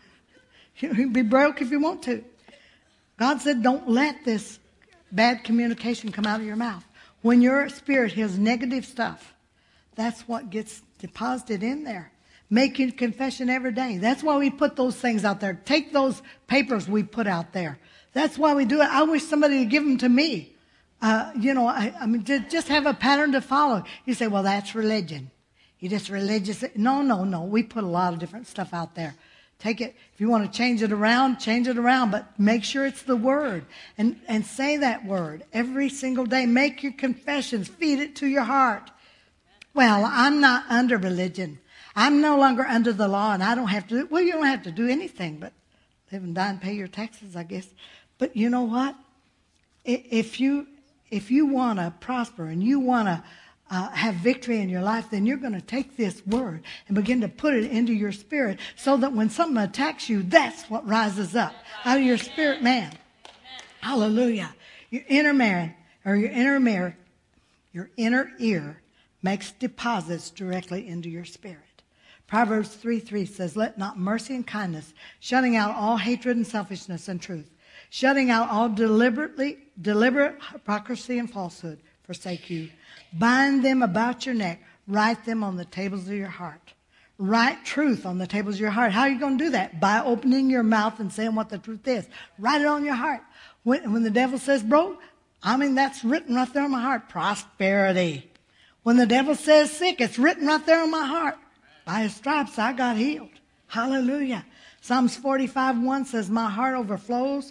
You can be broke if you want to. God said, don't let this bad communication come out of your mouth. When your spirit hears negative stuff, that's what gets deposited in there. Make your confession every day. That's why we put those things out there. Take those papers we put out there. That's why we do it. I wish somebody would give them to me. Uh, you know, I, I mean, just have a pattern to follow. You say, well, that's religion. You just religious. No, no, no. We put a lot of different stuff out there. Take it. If you want to change it around, change it around. But make sure it's the word. And, and say that word every single day. Make your confessions. Feed it to your heart. Well, I'm not under religion. I'm no longer under the law, and I don't have to do, well, you don't have to do anything but live and die and pay your taxes, I guess. But you know what? If you if you want to prosper and you want to uh, have victory in your life, then you're going to take this word and begin to put it into your spirit so that when something attacks you, that's what rises up out of your spirit man. Hallelujah. Your inner man, or your inner mirror, your inner ear makes deposits directly into your spirit. Proverbs three three says, let not mercy and kindness, shutting out all hatred and selfishness and truth, shutting out all deliberately deliberate hypocrisy and falsehood, forsake you. Bind them about your neck. Write them on the tables of your heart. Write truth on the tables of your heart. How are you going to do that? By opening your mouth and saying what the truth is. Write it on your heart. When, when the devil says broke, I mean, that's written right there on my heart. Prosperity. When the devil says sick, it's written right there on my heart. By his stripes, I got healed. Hallelujah. Psalms forty-five one says, my heart overflows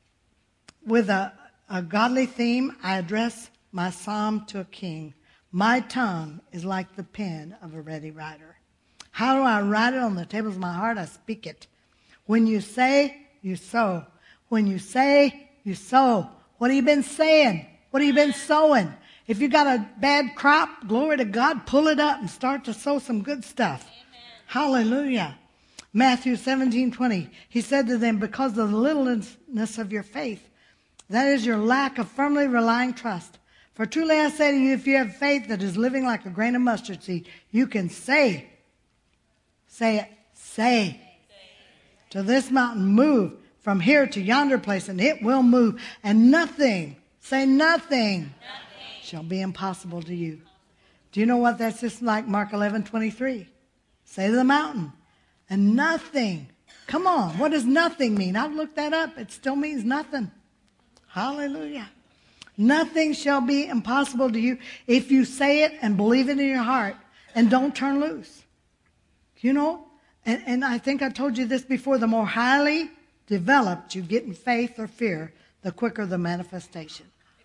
with a, a godly theme. I address my psalm to a king. My tongue is like the pen of a ready writer. How do I write it on the tables of my heart? I speak it. When you say, you sow. When you say, you sow. What have you been saying? What have you been sowing? If you got a bad crop, glory to God, pull it up and start to sow some good stuff. Amen. Hallelujah. Matthew seventeen twenty. He said to them, because of the littleness of your faith, that is your lack of firmly relying trust. For truly I say to you, if you have faith that is living like a grain of mustard seed, you can say, say it, say to this mountain, move from here to yonder place, and it will move. And nothing, say nothing. nothing. Shall be impossible to you. Do you know what that's just like? Mark eleven twenty-three. Say to the mountain. And nothing. Come on. What does nothing mean? I've looked that up. It still means nothing. Hallelujah. Nothing shall be impossible to you if you say it and believe it in your heart and don't turn loose. You know, and, and I think I told you this before, the more highly developed you get in faith or fear, the quicker the manifestation.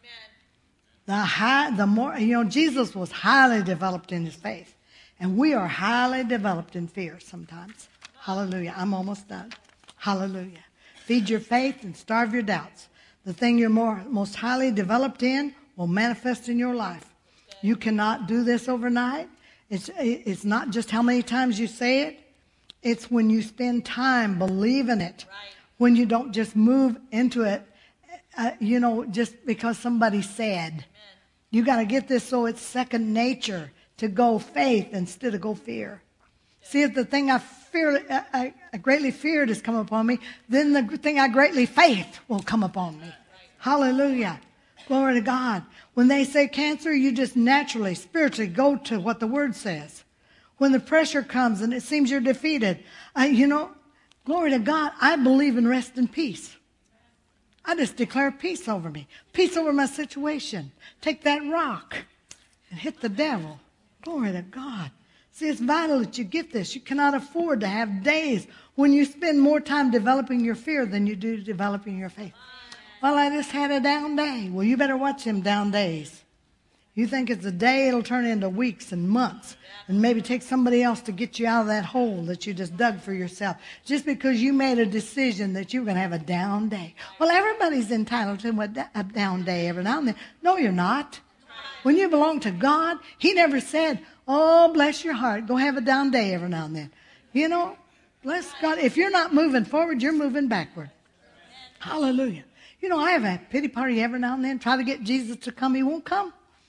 The high, the more, you know, Jesus was highly developed in his faith. And we are highly developed in fear sometimes. Hallelujah. I'm almost done. Hallelujah. Feed your faith and starve your doubts. The thing you're more, most highly developed in will manifest in your life. You cannot do this overnight. It's, it's not just how many times you say it. It's when you spend time believing it. When you don't just move into it, uh, you know, just because somebody said. You got to get this so it's second nature to go faith instead of go fear. See, if the thing I fear, I, I greatly feared has come upon me, then the thing I greatly faith will come upon me. Hallelujah. Glory to God. When they say cancer, you just naturally, spiritually go to what the word says. When the pressure comes and it seems you're defeated, I, you know, glory to God, I believe in rest and peace. I just declare peace over me. Peace over my situation. Take that rock and hit the devil. Glory to God. See, it's vital that you get this. You cannot afford to have days when you spend more time developing your fear than you do developing your faith. Well, I just had a down day. Well, you better watch them down days. You think it's a day, it'll turn into weeks and months. And maybe take somebody else to get you out of that hole that you just dug for yourself. Just because you made a decision that you're going to have a down day. Well, everybody's entitled to a down day every now and then. No, you're not. When you belong to God, He never said, oh, bless your heart, go have a down day every now and then. You know, bless God. If you're not moving forward, you're moving backward. Hallelujah. You know, I have a pity party every now and then. Try to get Jesus to come. He won't come.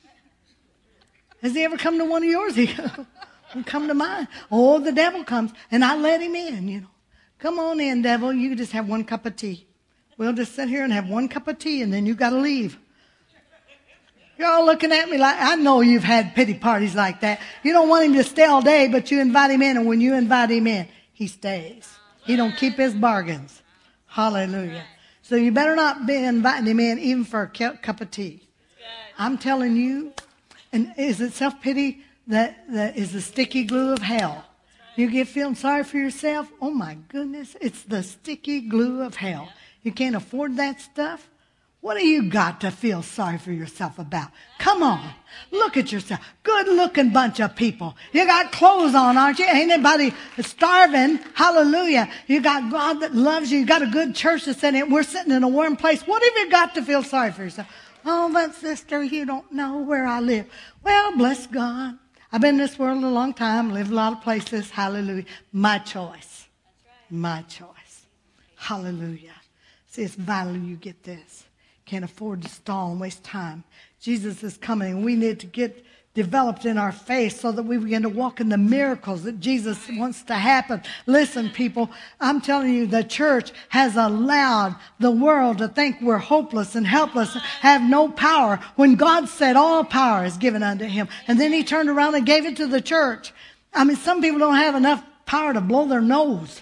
Has He ever come to one of yours? He won't come to mine. Oh, the devil comes, and I let him in, you know. Come on in, devil. You can just have one cup of tea. We'll just sit here and have one cup of tea, and then you got to leave. You're all looking at me like, I know you've had pity parties like that. You don't want him to stay all day, but you invite him in, and when you invite him in, he stays. He don't keep his bargains. Hallelujah. So you better not be inviting him in even for a cup of tea. I'm telling you, and is it self-pity that, that is the sticky glue of hell? You get feeling sorry for yourself? Oh my goodness, it's the sticky glue of hell. You can't afford that stuff? What do you got to feel sorry for yourself about? Come on. Look at yourself. Good looking bunch of people. You got clothes on, aren't you? Ain't anybody starving. Hallelujah. You got God that loves you. You got a good church that's in it. We're sitting in a warm place. What have you got to feel sorry for yourself? Oh, but sister, you don't know where I live. Well, bless God. I've been in this world a long time, lived a lot of places. Hallelujah. My choice. My choice. Hallelujah. See, it's vital you get this. Can't afford to stall and waste time. Jesus is coming. We need to get developed in our faith so that we begin to walk in the miracles that Jesus wants to happen. Listen, people, I'm telling you, the church has allowed the world to think we're hopeless and helpless, have no power, when God said all power is given unto Him. And then He turned around and gave it to the church. I mean, some people don't have enough power to blow their nose.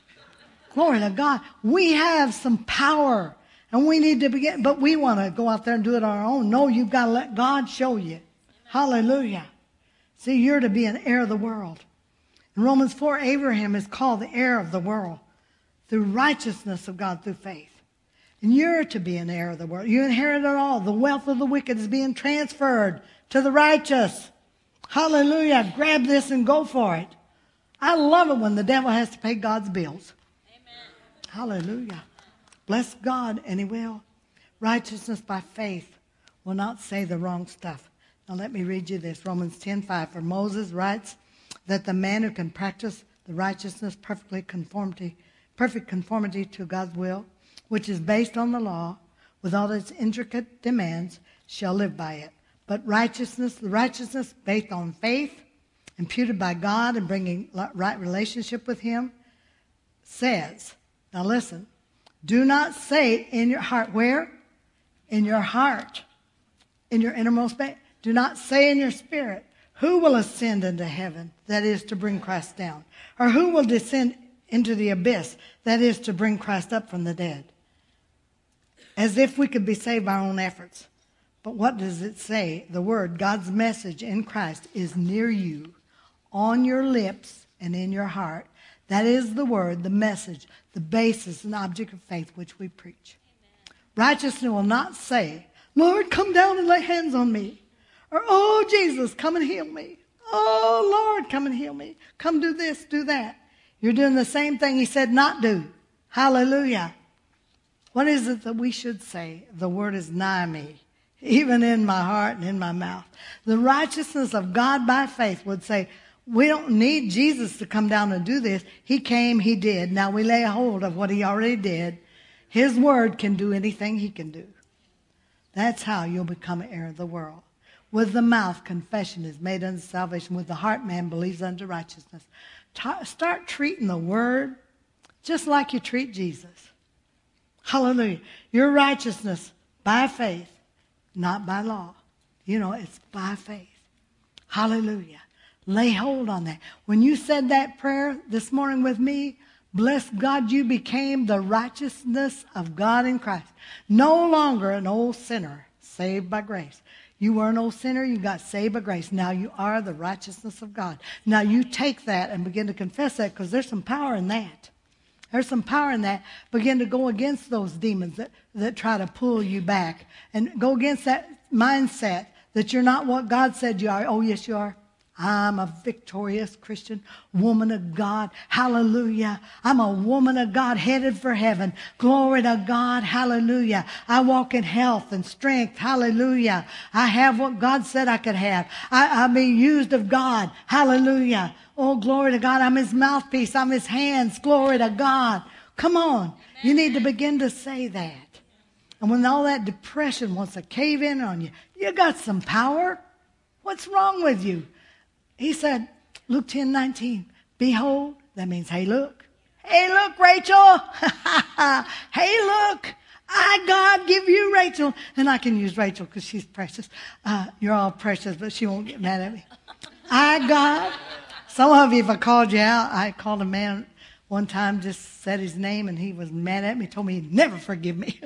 Glory to God. We have some power. And we need to begin, but we want to go out there and do it on our own. No, you've got to let God show you. Hallelujah. See, you're to be an heir of the world. In Romans four, Abraham is called the heir of the world through righteousness of God through faith. And you're to be an heir of the world. You inherit it all. The wealth of the wicked is being transferred to the righteous. Hallelujah. Grab this and go for it. I love it when the devil has to pay God's bills. Amen. Hallelujah. Bless God, and He will. Righteousness by faith will not say the wrong stuff. Now let me read you this. Romans ten five. For Moses writes that the man who can practice the righteousness perfectly conformity, perfect conformity to God's will, which is based on the law, with all its intricate demands, shall live by it. But righteousness, the righteousness based on faith, imputed by God and bringing right relationship with Him, says, now listen, do not say in your heart, where? In your heart, in your innermost being. Do not say in your spirit, who will ascend into heaven, that is to bring Christ down? Or who will descend into the abyss, that is to bring Christ up from the dead? As if we could be saved by our own efforts. But what does it say? The word, God's message in Christ, is near you, on your lips and in your heart. That is the word, the message, the basis and object of faith which we preach. Amen. Righteousness will not say, Lord, come down and lay hands on me. Or, oh, Jesus, come and heal me. Oh, Lord, come and heal me. Come do this, do that. You're doing the same thing He said not do. Hallelujah. What is it that we should say? The word is nigh me, even in my heart and in my mouth. The righteousness of God by faith would say, we don't need Jesus to come down and do this. He came, He did. Now we lay hold of what He already did. His word can do anything He can do. That's how you'll become an heir of the world. With the mouth, confession is made unto salvation. With the heart, man believes unto righteousness. Ta- start treating the word just like you treat Jesus. Hallelujah. Your righteousness by faith, not by law. You know, it's by faith. Hallelujah. Lay hold on that. When you said that prayer this morning with me, Bless God, you became the righteousness of God in Christ. No longer an old sinner saved by grace. You were an old sinner, you got saved by grace. Now you are the righteousness of God. Now you take that and begin to confess that, because there's some power in that. There's some power in that. Begin to go against those demons that, that try to pull you back. And go against that mindset that you're not what God said you are. Oh, yes, you are. I'm a victorious Christian woman of God. Hallelujah. I'm a woman of God headed for heaven. Glory to God. Hallelujah. I walk in health and strength. Hallelujah. I have what God said I could have. I, I'm being used of God. Hallelujah. Oh, glory to God. I'm his mouthpiece. I'm his hands. Glory to God. Come on. You need to begin to say that. And when all that depression wants to cave in on you, you got some power. What's wrong with you? He said, Luke ten nineteen, behold, that means, hey, look. Hey, look, Rachel. Hey, look. I, God, give you Rachel. And I can use Rachel because she's precious. Uh, you're all precious, but she won't get mad at me. I, God. Some of you, if I called you out, I called a man one time, just said his name, and he was mad at me, told me he'd never forgive me.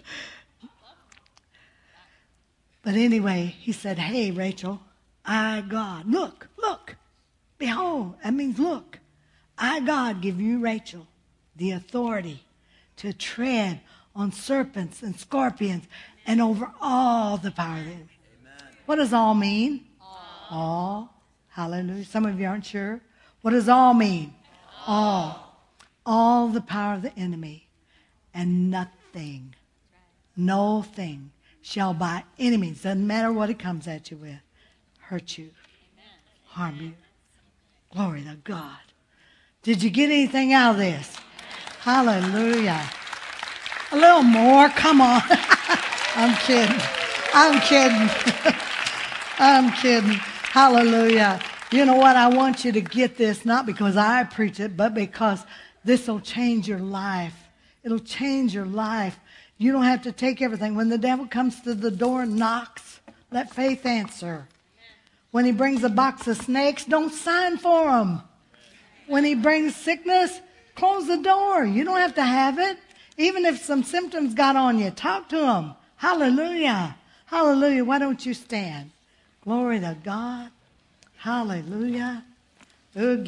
But anyway, he said, hey, Rachel, I, God, look, look. Behold, that means look. I, God, give you, Rachel, the authority to tread on serpents and scorpions and over all the power of the enemy. Amen. What does all mean? All. all. Hallelujah. Some of you aren't sure. What does all mean? All. All, all the power of the enemy, and nothing, no thing shall by any means, doesn't matter what it comes at you with, hurt you, harm you. Glory to God. Did you get anything out of this? Hallelujah. A little more. Come on. I'm kidding. I'm kidding. I'm kidding. Hallelujah. You know what? I want you to get this, not because I preach it, but because this will change your life. It'll change your life. You don't have to take everything. When the devil comes to the door and knocks, let faith answer. When he brings a box of snakes, don't sign for him. When he brings sickness, close the door. You don't have to have it. Even if some symptoms got on you, talk to him. Hallelujah. Hallelujah. Why don't you stand? Glory to God. Hallelujah. Father,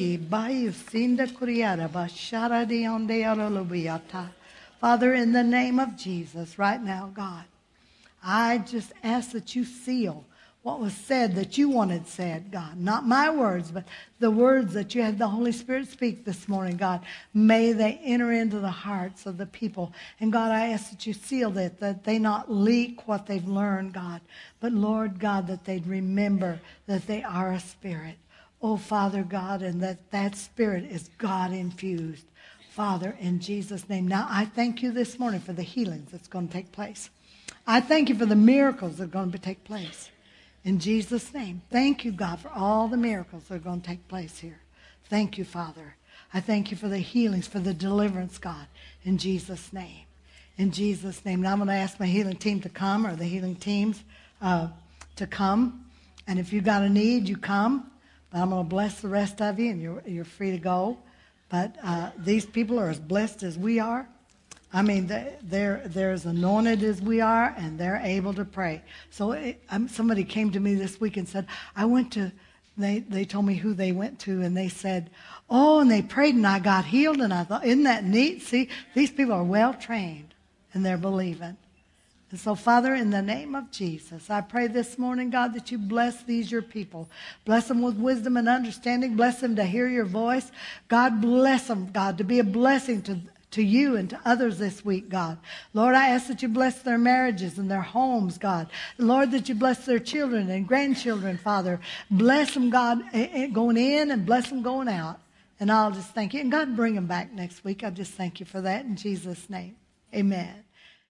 in the name of Jesus, right now, God, I just ask that you seal what was said that you wanted said, God. Not my words, but the words that you had the Holy Spirit speak this morning, God. May they enter into the hearts of the people. And God, I ask that you seal it, that they not leak what they've learned, God. But Lord God, that they'd remember that they are a spirit. Oh, Father God, and that that spirit is God infused. Father, in Jesus' name. Now, I thank you this morning for the healings that's going to take place. I thank you for the miracles that are going to take place. In Jesus' name. Thank you, God, for all the miracles that are going to take place here. Thank you, Father. I thank you for the healings, for the deliverance, God, in Jesus' name. In Jesus' name. Now I'm going to ask my healing team to come, or the healing teams uh, to come. And if you got a need, you come. But I'm going to bless the rest of you, and you're, you're free to go. But uh, these people are as blessed as we are. I mean, they're, they're as anointed as we are, and they're able to pray. So it, um, somebody came to me this week and said, I went to, they, they told me who they went to, and they said, oh, and they prayed, and I got healed. And I thought, isn't that neat? See, these people are well trained, and they're believing. And so, Father, in the name of Jesus, I pray this morning, God, that you bless these, your people. Bless them with wisdom and understanding. Bless them to hear your voice. God, bless them, God, to be a blessing to to you and to others this week, God. Lord, I ask that you bless their marriages and their homes, God. Lord, that you bless their children and grandchildren, Father. Bless them, God, going in, and bless them going out. And I'll just thank you. And God, bring them back next week. I just thank you for that in Jesus' name. Amen.